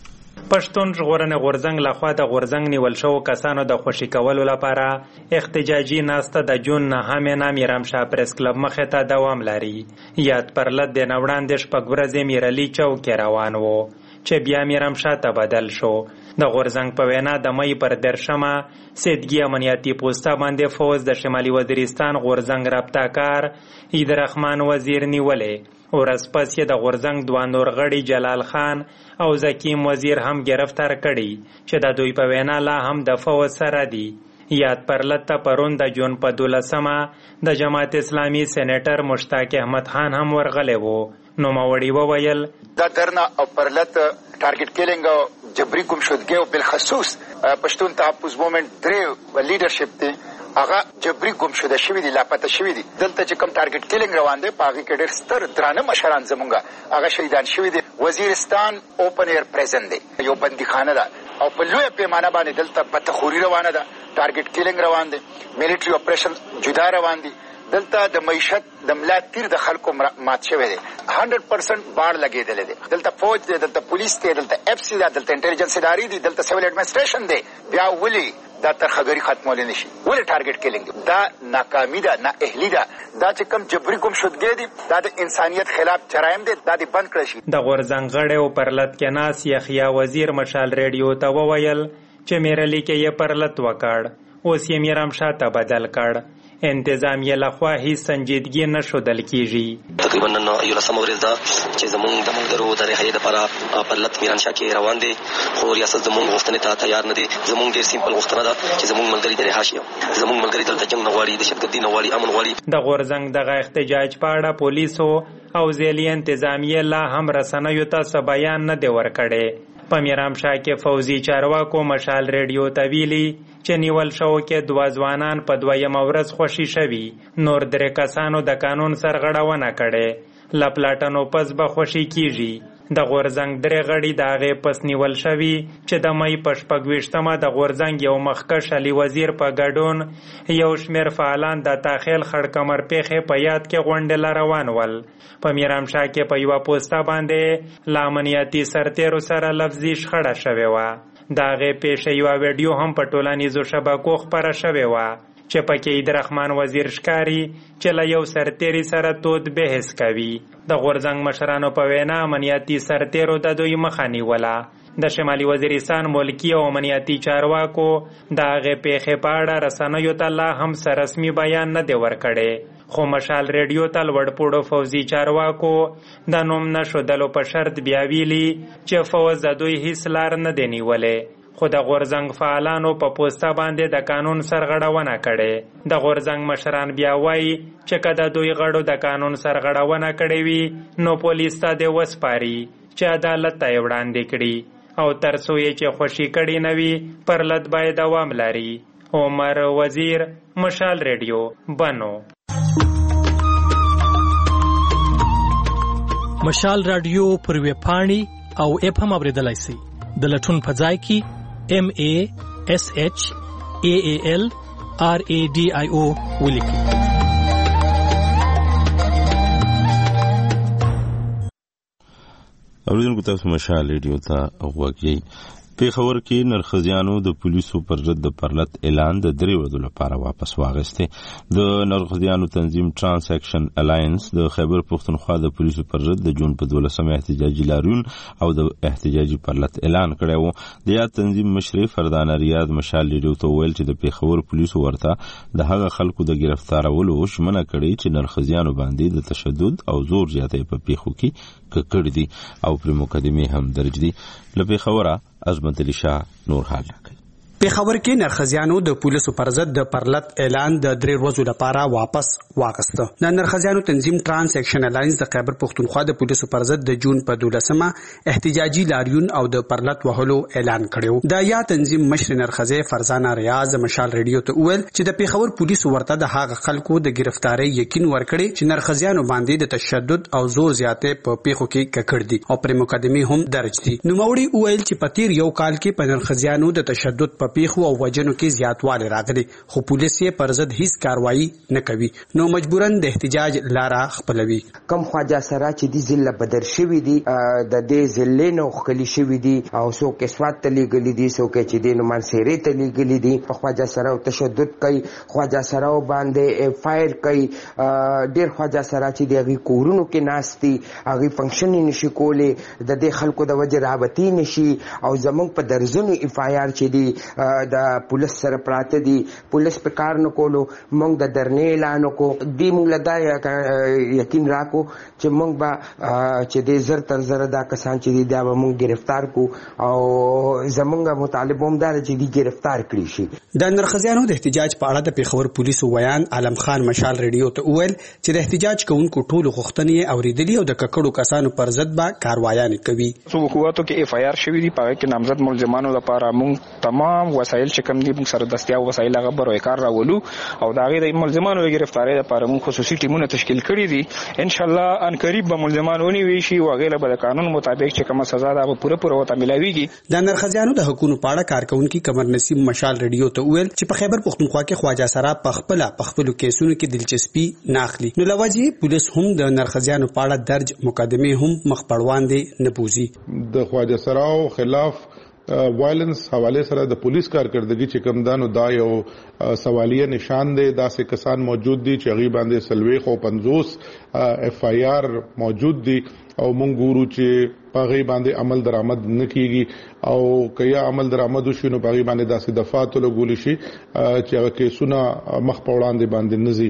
پښتون ژغورنې غورځنګ لخوا د غورځنګ نیول شوو کسانو د خوشي کولو لپاره احتجاجي ناسته د جون نهمې نه میرامشاه پریس کلب مخې ته دوام لري. یاد پرلط د نه وړاندې شپږ ورځې میرعلي چوک کې روان و چې بیا میرامشاه ته بدل شو. د غورځنګ په وینا د مۍ پر درشمه سیدګي امنیتي پوسته باندې فوز د شمالي وزیرستان غورځنګ رابطه کار عیدرحمان وزیر نیولې. ورځ پس یې د غورځنګ دوه نور غړي جلال خان او زکیم وزیر هم گرفتار کړي چې د دوی په وینا لا هم د فوز سره دي. یاد پرلط ته پرون د جون په دولسمه د جماعت اسلامي سینیټر مشتاق احمد خان هم ورغلی و. نوموړي وویل دا درنا او پرلط ټارګټ کیلینګ او جبري ګمشدګي او بالخصوص پښتون تحفظ موومېنټ درې لیډرشپ دی هغه جبري ګمشده شوي دي، لاپته شوي دي. دلته چې کوم ټارګټ کیلینګ روان دی په هغې کې ډېر ستر درانه مشران زمونږ هغه شهیدان شوي دي. وزیرستان اوپن ایر پریزن دی، یو بندیخانه ده او په لویه پیمانه باندې دلته پتخوري روانه ده، ټارګټ کیلینګ روان دی، میلیټري اپریشن جدا روان دي. دلته د معیشت د ملا تیر د خلکو مات شوی دی، هنډرډ پرسنټ باړ لګېدلی دی. دلته فوج دی، دلته پولیس دی، دلته اف سی ده، دلته انټیلیجنس ادارې دي، دلته سیول ایډمنسټریشن دی. بیا ولې دا ترخګري ختمولی نشي؟ ولې ټارګټ کیلینګ؟ دا ناکامي ده، نااهلي ده. دا چې کوم جبري ګمشدګي دي دا د انسانیت خلاف جرایم دي، دا دې بند کړی شي. د غورځنګ غړی او پرلط کې ناست یحیی وزیر مشال ریډیو ته وویل چې میرعلي کې یې پرلط وکړ، اوس یې میرامشاه ته بدل کړ. انتظامیه لخوا هیڅ سنجیدګي نه ښودل کیږي. تقریبا نن یولسمه ورځ ده چې زموږ د ملګرو د رهایي دپاره پرلط میرانشاه کې روان دی، خو ریاست زموږ غوښتنې ته تیار نه دی. زموږ ډېر سیمپل غوښتنه ده چې زموږ ملګري د رها شي، زموږ ملګري دلته جنګ نه غواړي، دهشتګردي نه غواړي، امن غواړي. د غورځنګ دغه احتجاج په اړه پولیسو او ځیلي انتظامیه لا هم رسنیو ته څه بیان نه دی ورکړی. په میرامشاه کې فوزي چارواکو مشال ریډیو ته ویلي چې نیول شوو کې دوه ځوانان په دویمه ورځ خوشي شوي، نور درې کسانو د قانون سرغړونه کړې، له پلاټنو پس به خوشي کیږي. د غورځنګ درې غړي د هغې پس نیول شوي چې د مۍ په شپږ ویشتمه د غورځنګ یو مخکښ علي وزیر په ګډون یو شمېر فعالان د تاخیل خړکمر پیښې په یاد کې غونډې له روان ول. په میرامشاه کې په یوه پوسته باندې له امنیتي سرتیرو سره لفظي شخړه شوې وه. د هغې پیښې یوه ویډیو هم په ټولنیزو شبکو خپره شوې وه چې پکې عیدرحمان وزیر ښکاري چې له یو سرتیري سره تود بحث کوي. د غورځنګ مشرانو په وینا امنیتي سرتیرو د دوی مخه نیوله. د شمالي وزیرستان ملکی او امنیتي چارواکو د هغې پیښې په اړه رسنیو ته لا هم څه رسمي بیان نه دی ورکړی، خو مشال ریډیو ته لوړپوړو فوزي چارواکو د نوم نه ښودلو په شرط بیا ویلي چې فوز د دوی هیڅ لار نه دی نیولی، خو د غورځنګ فعالانو په پوسته باندې د قانون سرغړونه کړې. د غورځنګ مشران بیا وایي چې که د دوی غړو د قانون سرغړونه کړې وي نو پولیس ته دې وسپاري چې عدالت ته یې وړاندې کړي، او تر څو یې چې خوشي کړي نه وي پرلط باید دوام لري. عمر وزیر، مشال ریډیو، بنو. مشال رادیو پر ویبپاڼې او اپ هم اورېدلای شئ. د لټون په ځای کې ایم ای ایس ایچ ای ای ایل آر ای ډي آی او ولیکئ. اوریدونکو تاسو مشال ریډیو ته غوږ یئ. پیښور کې نرښځیانو د پولیسو پر ضد د پرلط اعلان د درې ورځو لپاره واپس واخیستې. د نرښځیانو تنظیم ترانس اکشن الاینس د خیبر پښتونخوا د پولیسو پر ضد د جون په دولسمه احتجاجي لاریون او د احتجاجي پرلط اعلان کړی و. د یاد تنظیم مشرې فردانه ریاض مشال ریډیو ته وویل چې د پیښور پولیسو ورته د هغه خلکو د گرفتارولو ژمنه کړې چې نرښځیانو باندې د تشدد او زور زیاتی په پیښو کې ککړ دي او پر مقدمې هم درج دي. له پیښوره عظمت علي شاه نور حال راکړي. پیښور کې نرښځیانو د پولیسو پر ضد د پرلط اعلان د درې ورځو لپاره واپس واغسته. د نرښځیانو تنظیم ترانس اکشن الاینس د خیبر پښتونخوا د پولیسو پر ضد د جون په دولسمه احتجاجي لاریون او د پرلط وهلو اعلان کړو. د یا تنظیم مشر نرښځې فرزانه ریاض مشال ریډیو ته وویل چې د پیښور پولیسو ورته د هغه خلکو د گرفتاری یقین ورکړي چې نرښځیانو باندې د تشدد او زور زیاته په پیښو کې ککړ دي او پر مقدمه هم درج دي. نو موري وویل چې په تیر یو کال کې په نرښځیانو د تشدد په په پیښو او وژنو کې زیاتوالی راغلی خو پولیس یې پر ضد هیڅ کاروایی نه کوي نو مجبورن د احتجاج لاره خپلوي. کم خواجه سره چې د ضلع بدر شوی دي د دې ضلع نو خلی شوی دي او سو کې سواد تلی ګلی دي سو کې چې د نو منصيري تلی ګلی دي په خواجه سره تشدد کوي خواجه سره باندې فایر کوي ډیر خواجه سره چې دغه کورونو کې ناشتي هغه فنکشن نشي کولې د دې خلکو د وجه رابطي نشي او زمونږ په درزونو اف آی آر چې دي د پولیس سره پراته دي پولیس په کار نه کولو مونږ د درنې اعلان کو دی مونږ لدا یقین راکو چې مونږ به چې د زر تر زر دا کسان چې دا به مونږ گرفتار کو او زمونږ مطالبه هم دا چې دی گرفتار کړی شي. د نرخزیانو د احتجاج په اړه د پیښور پولیسو ویان عالم خان مشال ریډیو ته وویل چې د احتجاج کوونکو ټولو غوښتنې اوریدلي او د ککړو کسانو پر ضد به کاروایان کوي. څو حکومتو کې اف آی آر شوی دی په کې نامزد ملزمانو لپاره مونږ تمام وسایل چې کوم دي مونږ سره دستیاب وسایل هغه بروي کار راولو او دا غي د ملزمانو گرفتاری لپاره مونږ خصوصي ټیمونه تشکیل کړی دي ان شاء الله ان قریب به ملزمان ونی شي او غیله به قانون مطابق چې کومه سزا ده به پوره پوره وته ملاويږي. د نرخزیانو د حکومت پاړه کارکونکو قمر نسیم مشال ریډیو ته ویل چې په خیبر پختونخوا کې خواجه سره په خپل په خپل کیسونو کې دلچسپي ناخلي نو لوجي پولیس هم د نرخزیانو پاړه درج مقدمه هم مخ پړوان دي نه بوزي. د خواجه سره خلاف وایلنس حواله سره د پولیس کارکردګي چې کم دانو دا یو سوالیه نشان دی داسې کسان موجود دي چې غي باندې سلويخ او پنځوس اف آی آر موجود دي او مونږ ګورو چې پاغي باندې عمل درآمد نکېږي او کیا عمل درآمد وشي نو پاغي باندې داسې دفعات لګول شي چې هغه کیسونه مخ په وړاندې باندې نزي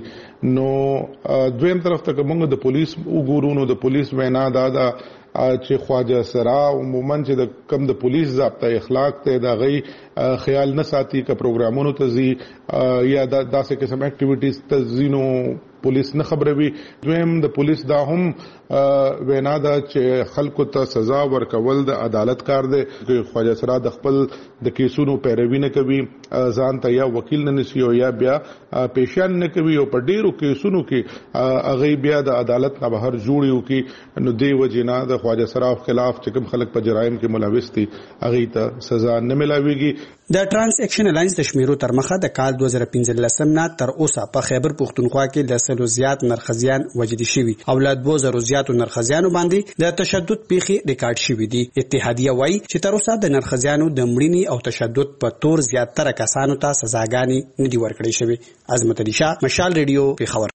نو دویم طرف ته مونږ د پولیس وګورو نو د پولیس وینا دا دا چې خواجه سرا عموما چې د کم د پولیس ضابطه اخلاق ته دا غي خیال نه ساتي ک پروګرامونو ته زی یا داسې قسم اکټیویټیز ته زینو پولیس نه خبروي. دویم د پولیس دا هم وینا دا چې خلکو ته سزا ورکول د عدالت کار دی چې خواجه سرا د خپل د کیسونو پیروي نه کوي ځان ته یا وکیل نه نسی او یا بیا پیشان نه کوي او په ډیرو کیسونو کې هغه بیا د عدالت نه بهر جوړیو کې نو دی وجینا د خواجه سرا خلاف چې کوم خلک په جرایم کې ملوث دي هغه ته سزا نه ملاويږي. د ټرانس اکشن الاینس د شمیرو تر مخه د کال دوه زره پنځلسم نه تر اوسه په خیبر پختونخوا کې د سلو زیات نرخزیان وجدي شوي او له دوه زره زیاتو نرخزیانو باندې د تشدد پیښې ریکارډ شوي دي. اتحادیه وایي چې تر اوسه د نرخزیانو د مړینې او تشدد په تور زیاتره کسانو ته سزاګانې نه دي ورکړې شوي. عظمت علي شاه مشال ریډیو پیښور.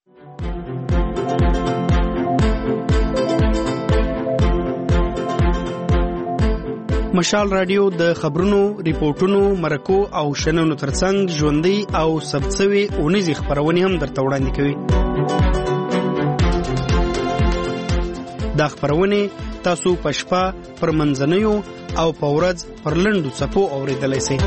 مشال رادیو د خبرونو، ریپورتونو، مرکو او شننو ترڅنګ ژوندۍ او ثبتسوي اونیزي خبرونه هم درته وړاندې کوي. دا خبرونه تاسو په شپه پر منځنیو او په ورځ پر لنډو څپو اوریدلای شئ.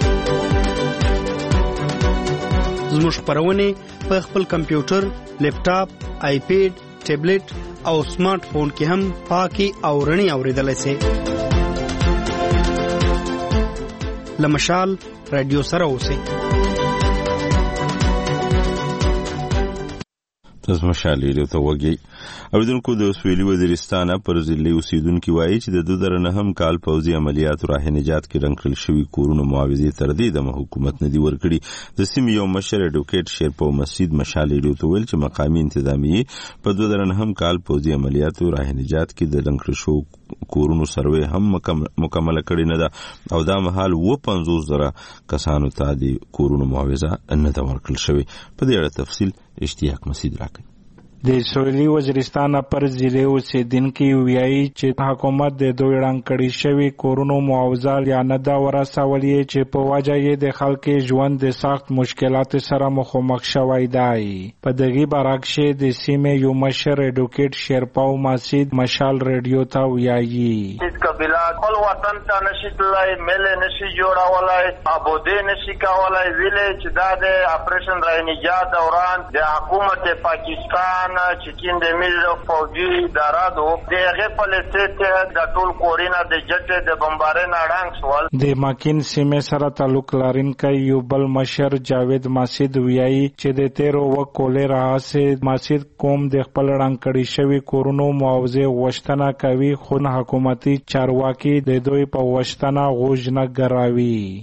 زموږ خبرونه په خپل کمپیوټر، لیپټاپ، آیپیډ، ټابلیټ او سمارټ فون کې هم پاکي او رڼي اوریدلای شئ. لمشال رادیو سره اوسئ. تاسو مشال ریډیو ته وګورئ. اوریدونکو د سویلي وزیرستان پر ضلعي اوسیدونکو وایي چې د دوه زره نهم کال پوځي عملیاتو راه نجات کې رنګ کړل شوی کورونو معاوضې تر دې د حکومت نه دی ورکړي. د سیمې یو مشر اډوکیټ شیرپو مسجد مشال ریډیو ته ویل چې مقامي انتظامیه په دوه زره نهم کال پوځي عملیاتو راه نجات کې د رنګ کړل شو کورونو سروې هم مکمل کړي نه ده او دا مهال و پنځوس زره کسانو ته د کورونو معاوضه نه ده ورکړل شوی. په دې اړه تفصیل اشتیاق مسجد راکړي. د سویلي وزیرستان پر ضلع اوسیدونکي وایي چې حکومت د دوی رنګ کړي شوی کورونو معاوضه یا نه ده ورسولې چې په وجه یې د خلکو ژوند د سخت مشکلات سره مخامخ شوی دی. په دغه برعکس د سیمې یو مشر اډوکیټ شیرپاو مسجد مشال ریډیو ته وایي چې قبیله خپل وطن ته نشي تلای، ملي نشي جوړولای، آبادی نشي کولای، ویلې چې دا د اپریشن رای نجات دوران د حکومت پاکستان چکین د ملي فوجي ادارو د هغه پالیسي ته د ټول کورینه د جټ د بمبارنګ اړنګ سوال. د ماکین سیمه سره تعلق لرونکي یو بل مشر جاوید مسجد وایي چې د تیرو وکولې راځي مسجد کوم د خپل رنګ کړي شوی کورونو معاوضه غوښتنه کوي خو حکومتي چارواکي د دوی په غوښتنه غوښ نه ګراوي. رنګ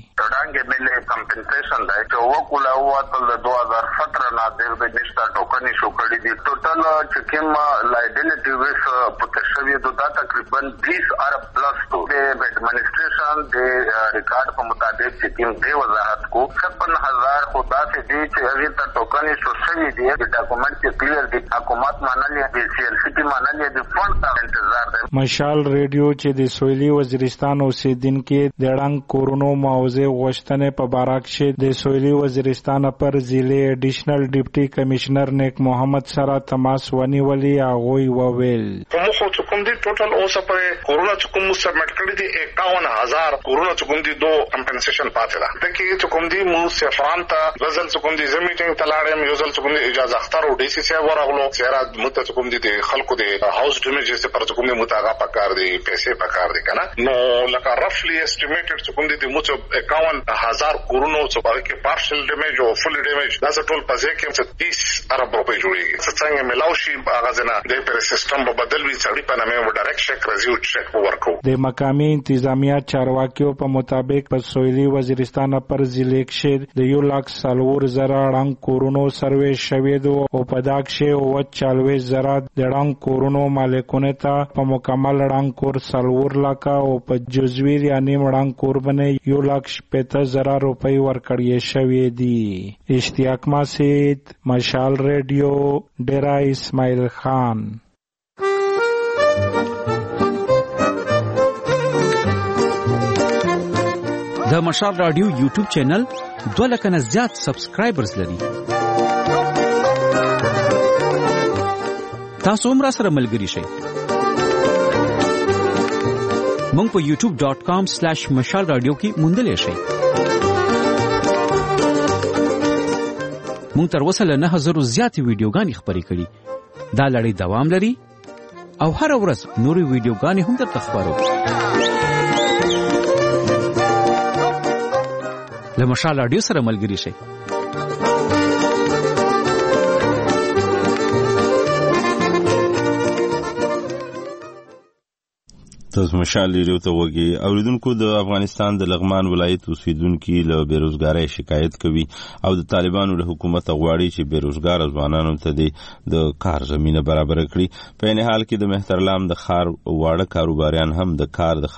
څنګه ملي کمپنسیشن دی چې وکوله واتل د دوه هزار سत्रह نه د نشتا ټوکنې شو کړی دي ټوټل چې کوم لایبیلیټي ویس پته شوی دا تقریبا बीस ارب پلس تو د ایڈمنسټریشن د ریکارډ په مطابق چې کوم دی وزارت کو छप्पन हज़ार خدا سے دی چې هغه ته ټوکنې شو شوی دی د ډاکومنټ کې کلیر دی حکومت منلې دی سی ال سی ټي منلې دی فند ته انتظار دی. مشال ریډیو چې د سویلي وزیرستان اوسیدونکو د ړنګ کورونو معاوضه غوښتنې په باره کې د سویلي وزیرستان پر ضلع ایډیشنل ډیپټي کمشنر نیک محمد سره تماس ونیولې هغه وویل کوم خو کوم دی ټوټل اوسه پر کورونا چې کوم سبمټ کړی دی اکاون هزار کورونا چې کوم دی دو کمپنسیشن پاتې ده د کې چې کوم دی مو سفران ته غزل چې کوم دی زمیټینګ تلاړم یو ځل چې کوم دی اجازه اختر او ډي سي سی ورغلو سره مت چې کوم دی د خلکو دی هاوس ډیمیجز پر چې کوم دی متاغه پکار دی پیسې پکار دی کنه نو لکه رفلی اسټیمیټډ چې کوم دی د مو اکاون هزار کورونا چې په کې پارشل ډیمیج او فل ډیمیج دا ټول پځې کې तीस ارب روپۍ جوړیږي څنګه ملاوشي اغازنه د پر سیستم په بدل وی چړي په نامه و ډایرکټ چیک راځي او چیک ورکو. د مقامی انتظامیه چارواکیو په مطابق په سویلي وزیرستان پر ضلع کې د یو لاک سالور زره رنګ کورونو سروې شوې دو او په داکشه او چالوي زره د رنګ کورونو مالکونه ته په مکمل رنګ کور سالور لاکا او په جزوی یا نیم رنګ کور باندې یو لاک پنځه زره روپۍ ورکړې شوې دي. اشتیاق ماسید مشال ریډیو ډیرا اسماعیل خان. د مشال رادیو یوټیوب چینل دوه لک نه زیات سبسکرایبرز لري. تاسو هم را سره ملګري شئ. مونږ په یوټیوب ډاٹ کام سلیش مشال رادیو کې موندلی شئ. مونږ تر اوسه له نه هزارو زیاتې ویډیوګانې خپرې کړي. دا لړۍ دوام لري او هر ورځ نورې ویډیوګانې هم درته خپرو. له مشال رادیو سره ملګري شئ. تاسو مشال ریډیو ته وګورئ. اوریدونکو د افغانستان د لغمان ولایت اوسیدونکو له بیروزګاری شکایت کوي او د طالبانو له حکومت غواړي چې بیروزګار ځوانانو ته د کار زمينه برابر کړي. په نه حال کې د مهترلام د خار واړه کاروباریان هم د کار د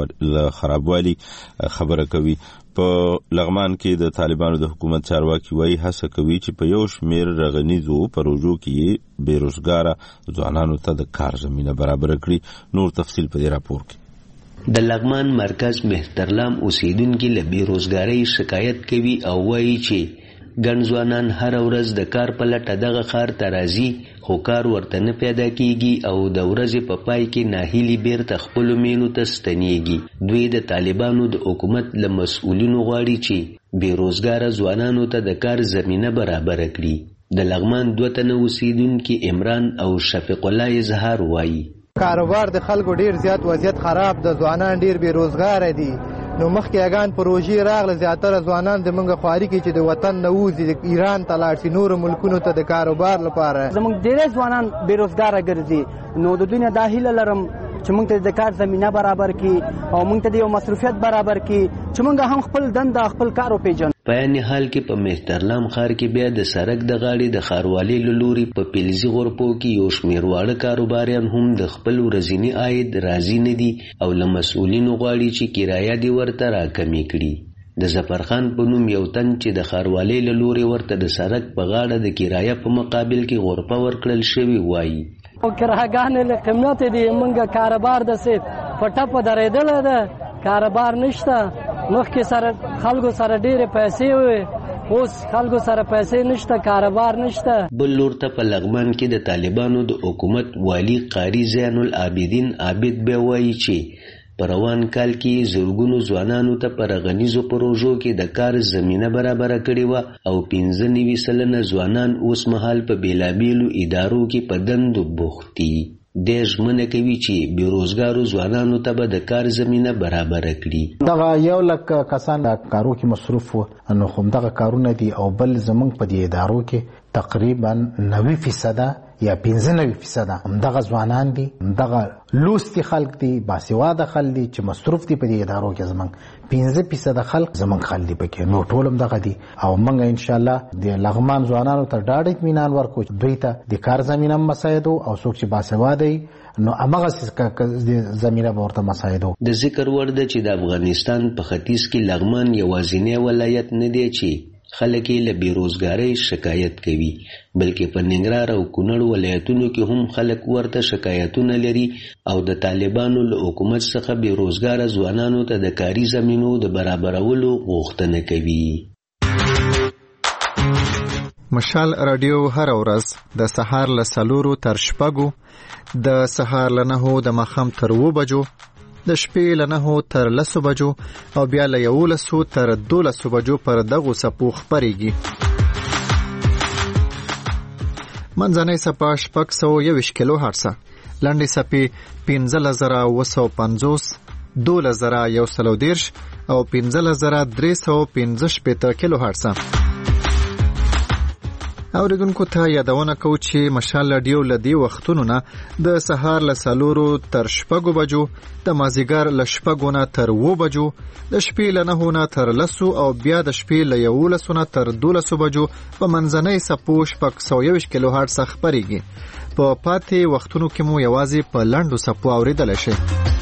خرابوالي خبره کوي. په لغمان کې د طالبانو د حکومت چارواکي وایي هڅه کوي چې په یو شمېر رغنیزو پروژو کې بیروزګار ځوانانو ته د کار زمينه برابر کړي. نور تفصیل په دې راپور کې. د لغمان مرکز مهترلام اوسیدونکو له بیروزګاری شکایت کوي او وایي چې ګڼ ځوانان هر ورځ د کار په لټه دغه ښار ته راځي خو کار ورته نه پیدا کیږي او د ورځې په پای کې ناهیلي بیرته خپلو مینو ته ستنیږي. دوی د طالبانو د حکومت له مسؤلینو غواړي چې بیروزګاره ځوانانو ته د کار زمینه برابره کړي. د لغمان دوه تنه اوسیدونکي عمران او شفیق الله اظهار وایي کاروبار د خلکو ډیر زیات وضعیت خراب د ځوانان ډیر بیروزګار دي. نو مخکې اگان پروژې راغله زیاتره ځوانان د منګه خواري کې چې د وطن نه وځي د ایران ته لاړ شي نور ملکونو ته د کاروبار لپاره. زموږ ډېر ځوانان بیروزګار ګرځي. نو د دنیا د هیله لرم چې موږ ته د کار زمينه برابر کړي او موږ ته د یو مصروفیت برابر کړي چې موږ هم خپل دنده خپل کار وپیژنو. په یعنی حال کې په مهترلام ښار کې بیا د سړک د غاړې د ښاروالۍ له لوري په پیلزي غرفو کې یو شمېر واړه کاروباریان هم د خپل ورځني عاید راضي نه دي او له مسؤلینو غواړي چې کرایه دې ورته راکمې کړي. د ظفرخان په نوم یو تن چې د ښاروالۍ له لوري ورته د سړک په غاړه د کرایه په مقابل کې غرفه ورکړل شوې وایي. کراګانې له قیمت دي موږ کاروبار د سي پټه په درېدل ده کاروبار نشته. مخکې سره خلکو سره ډېرې پیسې وي اوس خلکو سره پیسې نشته کاروبار نشته. بل لور ته په لغمان کې د طالبانو د حکومت والی قاری زین العابدین عابد به وایي چې په روان کال کې زرګونو ځوانانو ته په رغنیزو پروژو کې د کار زمینه برابره کړې وه او پنځه نوي سلنه ځوانان اوس مهال په بېلابېلو ادارو کې په دندو بوخت دي. دی ژمنه کوي چې بیروزګارو ځوانانو ته به د کار زمینه برابره کړي. دغه یو لک کسان کارو کې مصروف وو نو همدغه کارونه دي او بل زمونږ په دې ادارو کې تقریبا نوي فیصده یا پنځه نوي فیصده همدغه ځوانان دي، همدغه لوستي خلک دي، باسواده خلک دي چې مصروف دي په دې ادارو کې. زمونږ پنځه فیصده خلک زمونږ خلک دي پکې، نو ټول همدغه دي. او موږ انشاءالله د لغمان ځوانانو ته ډاډ اطمینان ورکو چې دوی ته د کار زمینه مساعدو او څوک چې باسواده وي نو همغه زمینه به ورته مساعدو. د ذکر وړ ده چې د افغانستان په ختیځ کې لغمان یوازینی ولایت نه دی چې خلک یې له بیروزګارۍ شکایت کوي، بلکې په ننګرهار او کونړ ولایتونو کې هم خلک ورته شکایتونه لري او د طالبانو له حکومت څخه بیروزګاره ځوانانو ته د کاري زمینو د برابرولو غوښتنه کوي. مشال رادیو هر ورځ د سهار له څلورو تر شپږو، د سهار له نهو د ماښام تر اووه بجو، د شپې له نهو تر لسو بجو او بیا له یولسو تر دولسو بجو پر دغو څپو خپرېږي. منځنۍ څپه شپږ سوه یوویشت کیلو هرڅه، لنډې څپې پنځلس زره اووه سوه پنځوس، دولس زره یو سل او دېرش او پنځلس زره درې سوه پنځه شپېته کیلو هرڅه. اوریدونکو ته یادونه کوو چې مشال رادیو له دې وختونو نه د سهار له څلورو تر شپږو بجو، د مازدیګر له شپږو نه تر اووه بجو، د شپې له نهو نه تر لسو او بیا د شپې له یولسو نه تر دولسو بجو په منځنۍ څپو شپږ سوه یوویشت کیلو هرڅه خپرېږي. په پاتې وختونو کې مو یوازې په لنډو څپو اورېدلی شئ.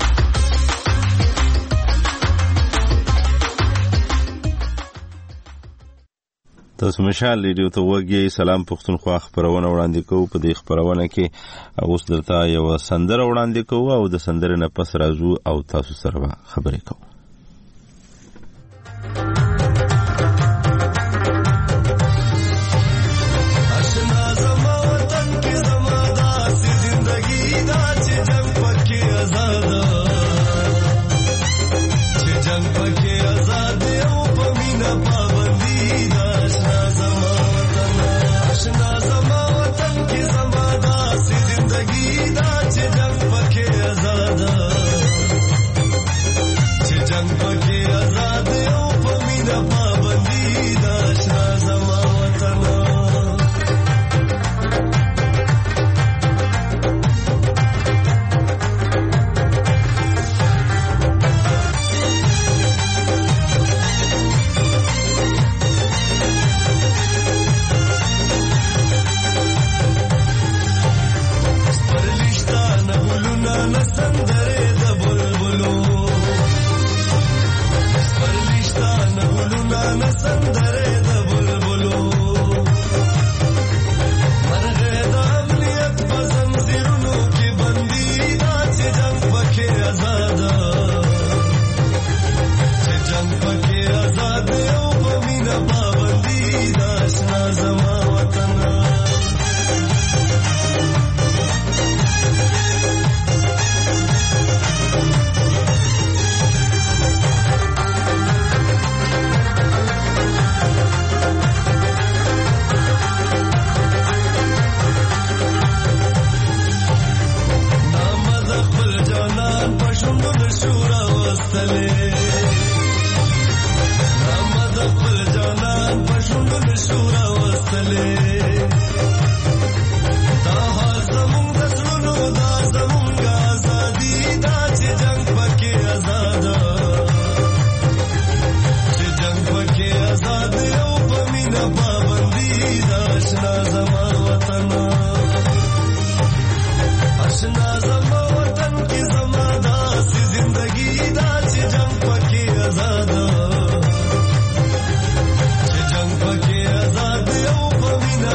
تاسو مشال ریډیو ته وګورئ. سلام پښتونخوا خبرونه وړاندې کوو. په دې خبرونه کې اوس درته یو سندره وړاندې کوو او د سندرې نه پس راځو او تاسو سره خبرې کوو. Azad yo pamina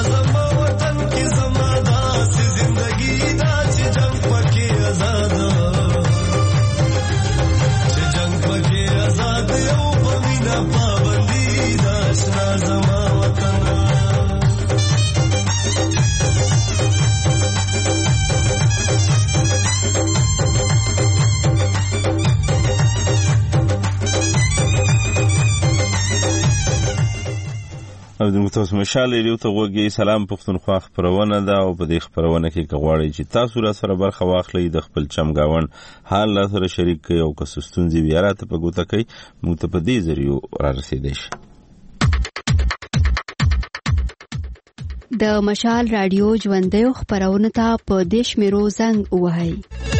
او د تاسو مشال لري ته وګي سلام پښتونخوا خبرونه ده او په دې خبرونه کې کغواړي چې تاسو را سره برخه واخلئ د خپل چمګاون حال لا سره شریک کړئ او که ستونزې بیا راته په ګوته کوي موږ ته په دې ذریعو را رسیدئ شي. د مشال رادیو ژوندیو خبرونه ته په دیش میرو زنګ وهاي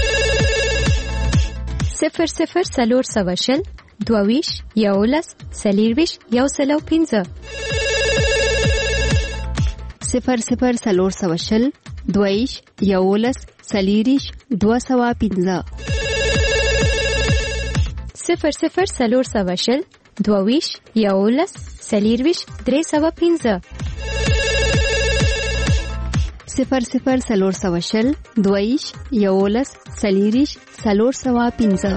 صفر صفر سلور سواشل دوویش یولس سلیرویش یو سلو پینزه صفر صفر سلور سواشل دویش یولس سلیریش دو سوا پینزه صفر صفر سلور سواشل دوویش یولس سلیرویش درې سوا پینزه صفر صفر سلور سواشل دویش یولس سلیریش سلور سوا پینزه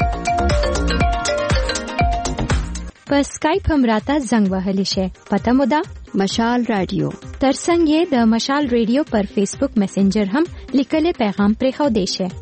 په اسکایپ هم راته زنګ وهلی شي. پته مو ده مشال رادیو. ترڅنګ یې د مشال رادیو پر فیسبوک میسنجر هم لیکلي پیغام پرې خو دی شي.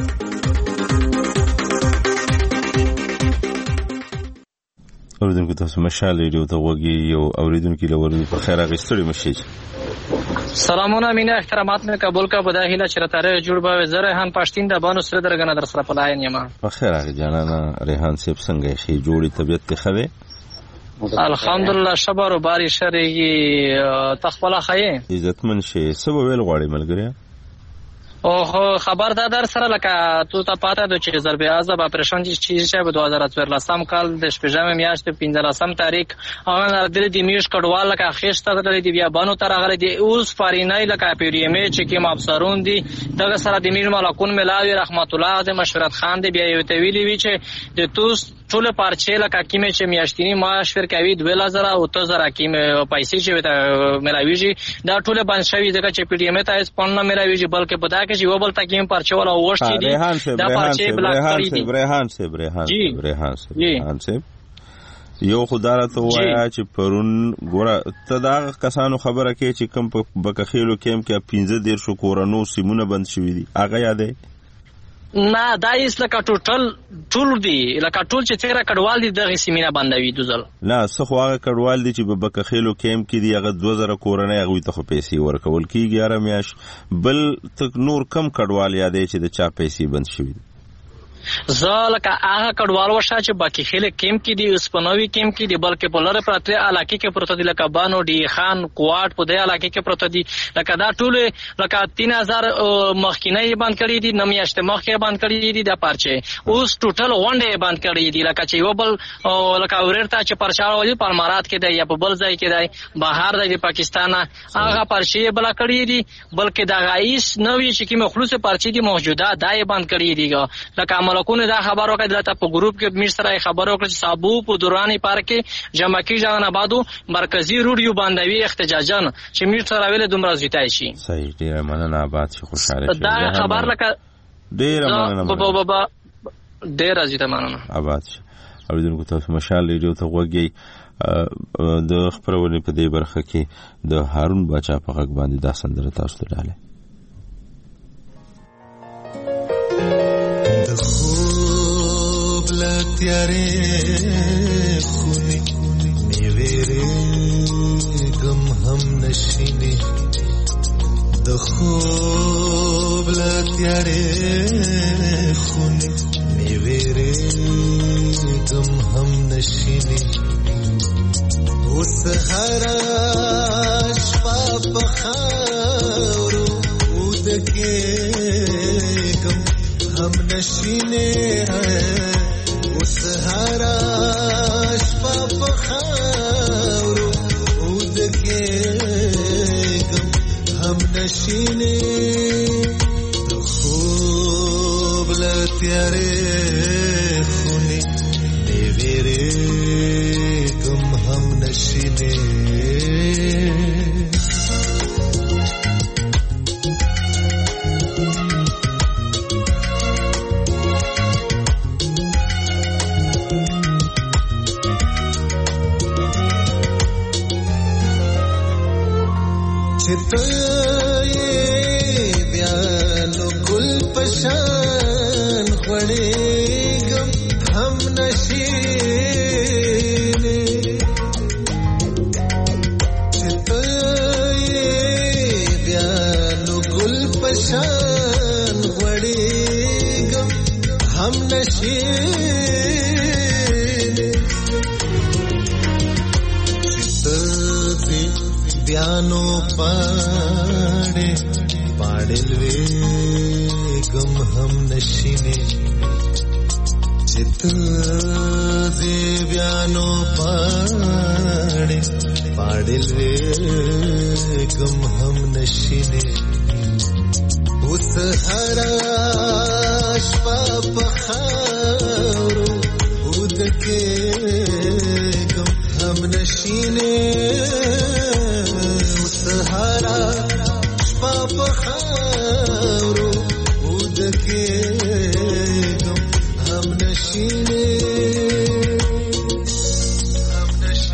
اوریدونکو تاسو مشال رادیو ته وګورئ یو اوریدونکو لوري په خیر غوښتلې مشي. سلامونه مینه احترامات مې قبول کا بداهله چرته جوړ به زره هان پښتین د بانو سره درګنه در سره پلاین یما په خیر هغه جانانا ریحان سیب څنګه شي جوړی طبيعت ته خوي الحمدلله شبر و باری شریږي تخپل خایې عزتمن شي سبب ویل غواړي ملګری او خبر دا در سره لکه تو ته پاته د چې ضرب اعظم اپریشن چې چې په دوه هزار څوارلسم کال د شپږم میاشتې پنځلسم تاریخ هغه د دې میش کډوال لکه خېشته د دې بیا بانو تر هغه د اوس فارینای لکه پیریمه چې کوم افسرون دي دغه سره د میش ملکون ملاوی رحمت الله د مشورت خان دی بیا یو ته ویلی وی چې د توس ټول پارچې لکه کیمه چې میاشتنی معاش ورکوي دوه هزار او ته زره کیمه پیسې چې ملاویږي دا ټول باندې شوی دغه چې پیډیمه ته پونه ملاویږي بلکې په دا کې یو بل تکیم پرچې ولا وښتي دي دا پرچې بلاک کړی دي ریحان صاحب ریحان صاحب ریحان صاحب ریحان صاحب یو خدای ته وایا چې پرون ګوره ته دا کسانو خبره کې چې کم په بکخېلو کېم کې پنځه ډیر شو کورونو سیمونه بند شوي دي هغه یادې نه دا ایس لکه ټوټل ټول دی لکه ټول چې تیرا کډوال دي دغه سیمینه باندې دوزل نه څه خو هغه کډوال دي چې په بکخېلو کېم کې دي هغه دوه زره کورونه هغه ته خو پیسې ورکول کیږي یاره میاش بل تک نور کم کډوال یادې چې د چا پیسې بند شوي زالکه هغه کډوال وشه چې باقي خله کیم کې دي اوس په نوې کیم کې دي بلکې په لاره پرته علاقې کې پروت دي لکه بانو ډي خان کوټ په دې علاقې کې پروت دي لکه دا ټول لکه تین هزار مخکینه باندې کړی دي نمیاشته مخکې باندې کړی دي د پارچه اوس ټوټل ونډه باندې کړی دي لکه چې یو بل لکه ورته چې پرچاو ولې پالمارات کې دی یا په بل ځای کې دی بهر دی پاکستان هغه پرچه بل کړی دي بلکې د رئیس نوې چې کوم خلوص پرچه دي موجوده دای باندې کړی دي لکه ملکونه دا خبر وکړه دلته په ګروپ کې میر سره خبر وکړه چې صابو په دوراني پارک کې جمع کیږي نه بعدو مرکزی روډیو باندې احتجاجان چې میر سره ویل دومره زیاتای شي صحیح ډیر مننه آباد شي خوشاله شي دا خبر لکه ډیر مننه بابا ډیر زیاته مننه آباد شي اوریدونکو تاسو مشال لري ته وګي د خبرونه په دې برخه کې د هارون بچا په غږ باندې دا سندره تاسو ته ډاله خوب لتیارے خونی میویرے گم ہم نشینے د خوب لتیارے خونی میویرے گم ہم نشینے او سہارا شپا پخاورو اودکے گم हम नशीने हैं उस हरा शपा पखारो उद के गम हम नशीने तो खूब लत्यारे खूनी मेरे गम हम नशीने بیا نو ګل پشان غړېږم هم نشینې چې ته بیا نو ګل پشان غړېږم هم نشینې چې ته بیا نو پاړې پاړې لوېږم هم نشینې چې ته بیا نو پاړې پاړې لوېږم هم نشینې اوس هره شپه په خاورو ودکېږم هم نشینې سهارا شپا په خاورو ودکېږم هم نشینې هم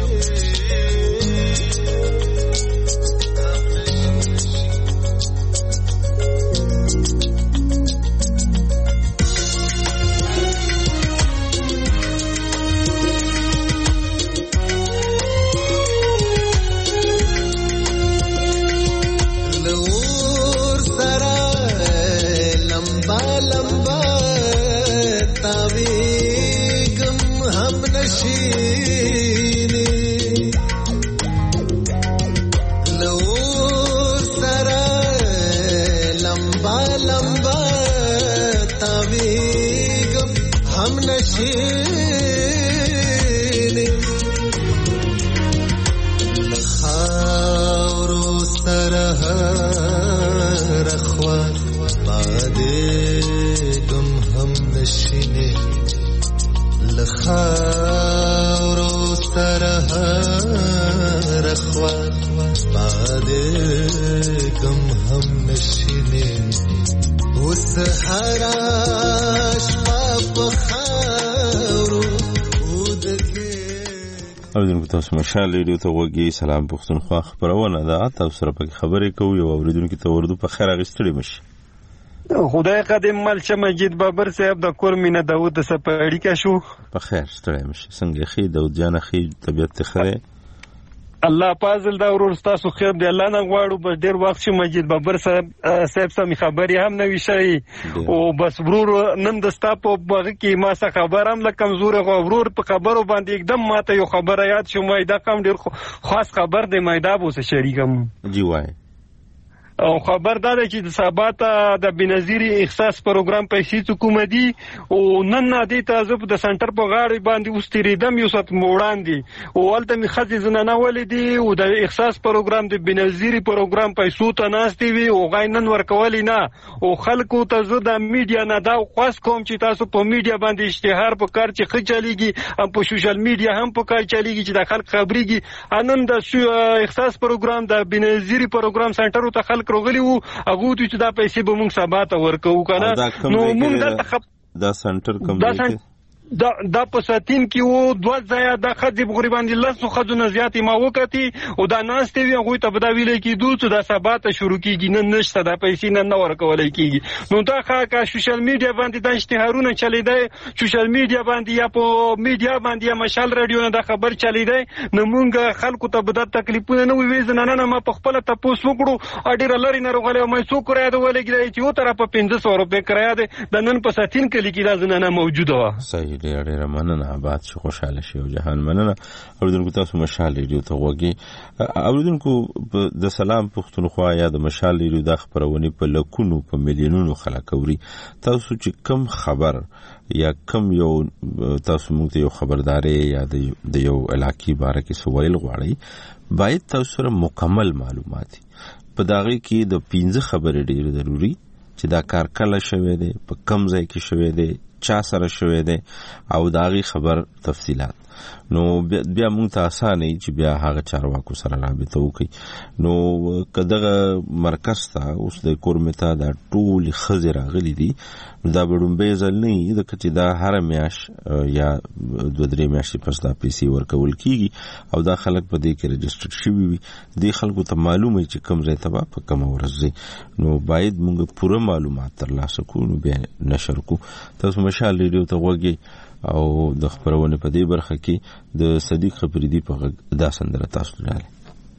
تاسو مشال ریډیو ته وګورئ. سلام پښتونخوا خبرونه ده. تاسو سره پکې خبرې کوو. یو اوریدونکو ته وردو په خیر اغستړي مشي. خدای قدم ملچ مجید بابر صاحب د کور مینه داوود سپاړی کا شو په خیر ستړي مشي. څنګه خې داوود جان خې طبيعت خره الله پازل دا ورور تاسو خیر دی. الله نه غواړو بس ډیر وخت شي مجید بابر صاحب صاحب سم خبري هم نه وشي او بس ورور نن د ستا په بغه کې ما څه خبر هم له کمزور غوړور په خبرو باندې एकदम ماته یو خبره یاد شو. مې دا کم ډیر خاص خبر دی. مې دا بوسه شریکم جی وای او خبر دا ده چې د سبات د بنظیر احساس پروګرام پیسې حکومتي او نن نادي تاسو د سنټر په غاړه باندې اوستریدم یو ست موړان دي او ولته می خځې زنانه ولدي او د احساس پروګرام د بنظیر پروګرام پیسې ته ناشتي وي او غاینن ورکول نه او خلکو ته زه د میډیا نه دا خاص کوم چې تاسو په میډیا باندې اشتهار په کار چې خچلېږي هم په سوشل میډیا هم په کار چلیږي چې د خلک خبريږي. انن د احساس پروګرام د بنظیر پروګرام سنټر ته خلک روغلی وو هغه چې دا پیسې به موږ سبا ته ورکو کنه. نو موږ دا دا سنټر کوم دی دا دا په ساتین کې وو دوه ځای د خځې غریبان دي لاسو خځونه زیاتې ما وکړي او دا ناشته وی هغه ته بدا ویل کې دوه چې دا سبا ته شروع کیږي نه نشته دا پیسې نه نور کولای کیږي. نو دا ښه سوشل میډیا باندې د اشتهارونه چلیدای سوشل میډیا باندې یا په میډیا باندې یا مشال رادیو نه دا خبر چلیدای. نو موږ خلکو ته بدا تکلیفونه نه وی زنانه نه ما په خپل تاسو وکړو اډیر لري نه روغله مې څو کړای دا ولګی چې و طرف په پنځه سوه روپے کړای دا د نن په ساتین کې لیکي دا زنانه موجوده و. صحیح ډېر ډېر مننه. آباد شي خوشاله شي او جهان مننه. اوریدونکو تاسو مشال ریډیو ته وګورئ. اوریدونکو د سلام پښتونخوا یا د مشال ریډیو د خبرونه په لکونو په میلیونونو خلک اوري. تاسو چې کم خبر یا کم یو تاسو موږ ته یو خبرداري یا د یو علاقې باره کې سوال غواړئ باید تاسو سره مکمل معلومات په داغه کې د پنځه خبرې ډېر ضروری چې دا کار کله شوی دی په کم ځای کې شوی دی چا سره شوی دی او داغي خبر تفصيلات نو بیا موږ ته اسانه چې بیا هغه چارواکو سره رابطه وکړي. نو کداغه مرکز ته اوس د کورمتا دا ټول خزر راغلي دي دا بډومبه ځل نه د کچې دا هر میاش یا دوه درې میاشتې پس دا پیسې ورکول کیږي او دا خلک په دې کې رجسټر شوي وي. دې خلکو ته معلومه چې کوم ځای ته په کوم ورځ نو باید موږ پوره معلومات ترلاسه کړو نو بیا نشر کو. تاسو مشال ریډیو ته وګورئ او د خبرونه په دې برخه کې د صدیق خبريدي په دا سندره تاسو لرئ.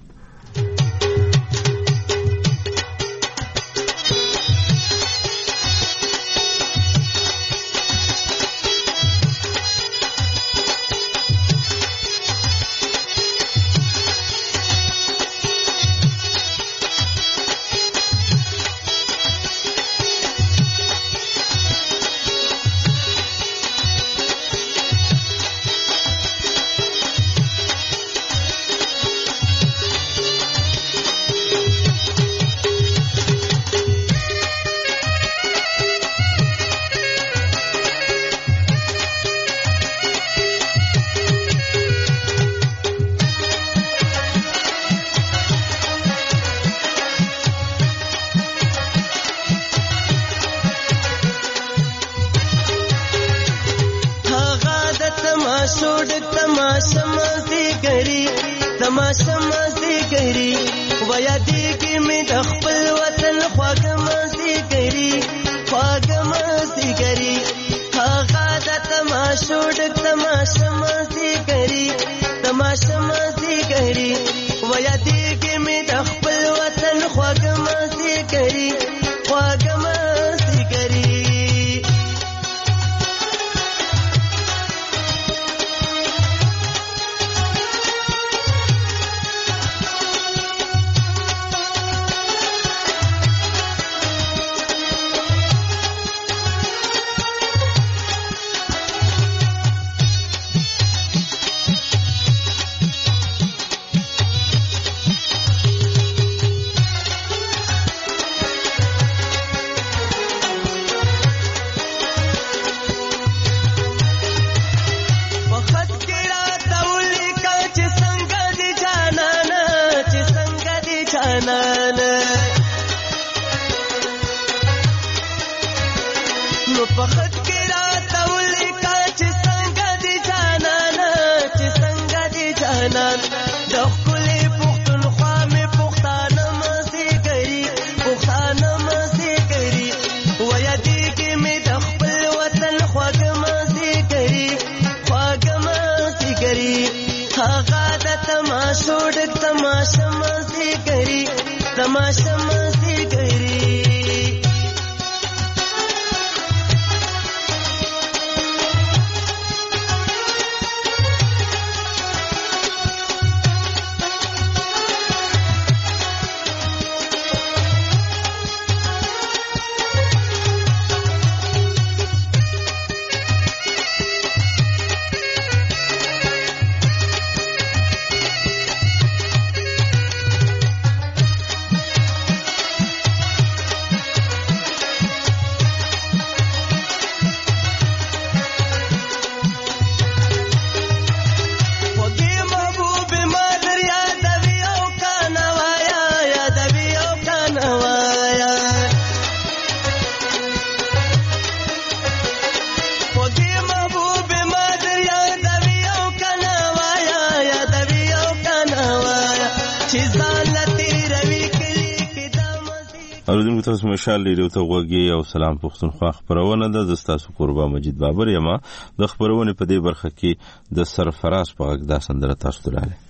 اوریدونکو تاسو مشال ریډیو ته وګورئ او سلام پښتونخوا خبرونه ده. د تاسو قربا مجید بابر یم. د خبرونه په دې برخه کې د سرفراز په غږ دا سندره تاسو ته راغله.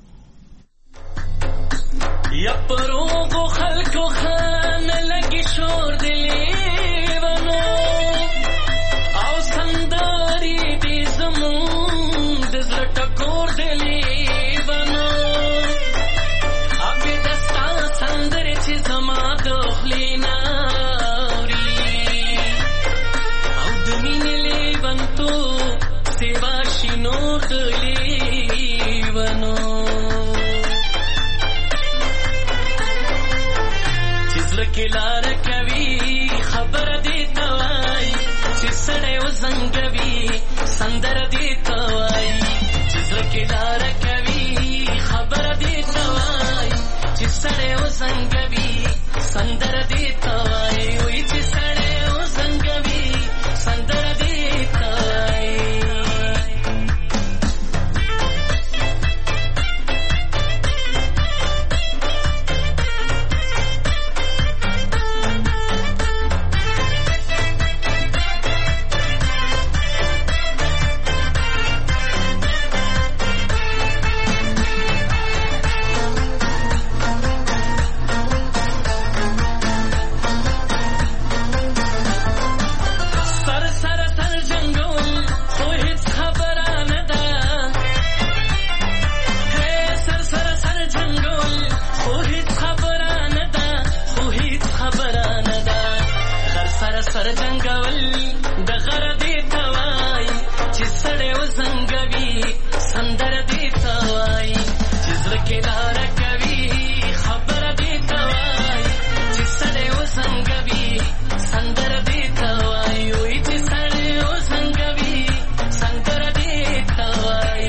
یا پروغو خلکو خان لګي شور دلی ونو او سندري دې زمون د زړه ټکور دلی ونو ابي دستا سندري چې زما د خلینا او د مینې لیوانتو سیوا شینو دلی ونو کلار کوي خبر دی توای چې سړی وزنګوي سندر دی توای چې زړه کې لار کوي خبر دې توای چې سړی وزنګوي سندر دې توای وای چې سړی وزنګوي سندر دې توای سر جنگول د غر دې توای چې سړی وزنګوي سندر دې توای چې زړه کې لار کوي خبر دې توای چې سړی وزنګوي سندر دې توای وای چې سړی وزنګوي سندر دې توای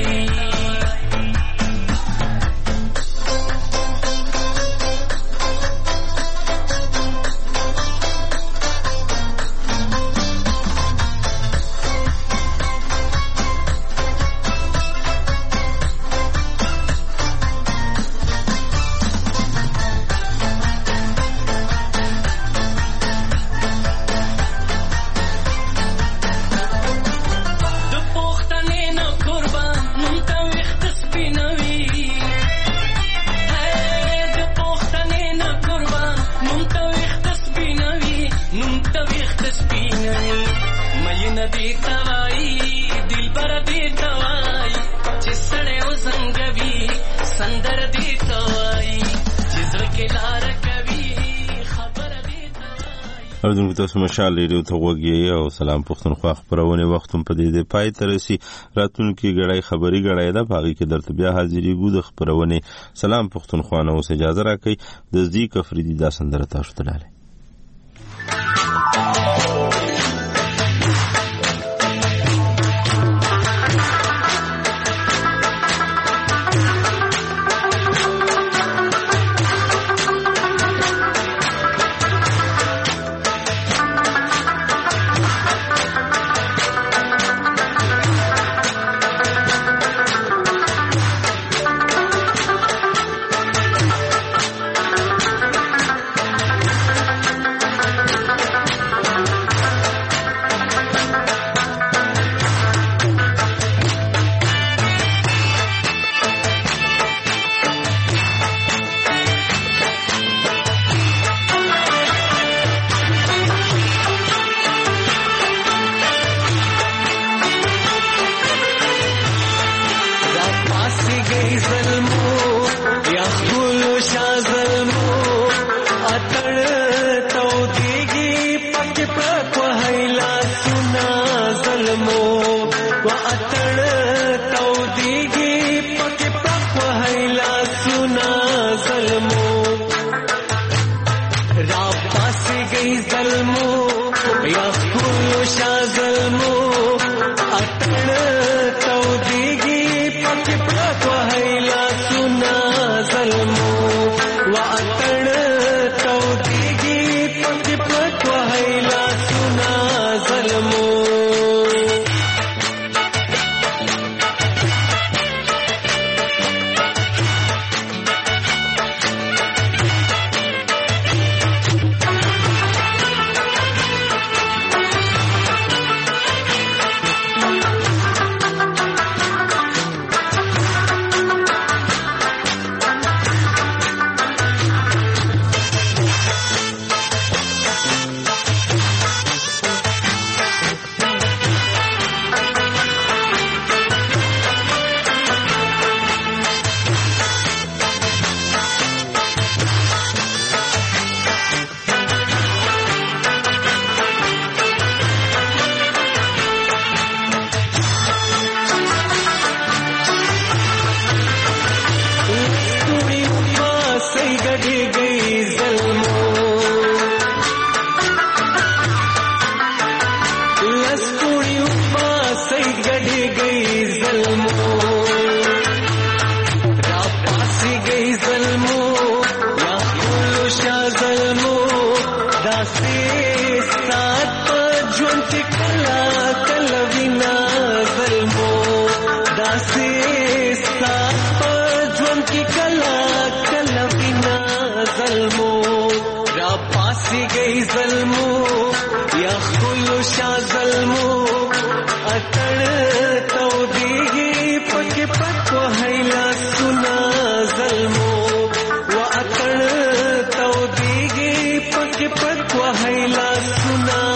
اوردونکو تاسو مشال ریډیو ته وګورئ او سلام پښتونخوا خبرونه وخت په دې د پای تر رسي راتلونکي غړای خبري غړای ده باقي کې درته بیا حاضرې ګو د خبرونه سلام پښتونخوا نو اجازه راکړئ د زی کفریدي دا سندره تاسو ته لاله داسې سات په ژوند کې کلا کلا وینا ظلمو داسې سات په ژوند کې کلا کلا وینا ظلمو را پاسي گئی ظلمو یا خلو شا ظلمو اتړ تو دیږي پکې پک وهیلا سنا ظلمو وا اتړ تو دیږي پکې پک وهیلا سنا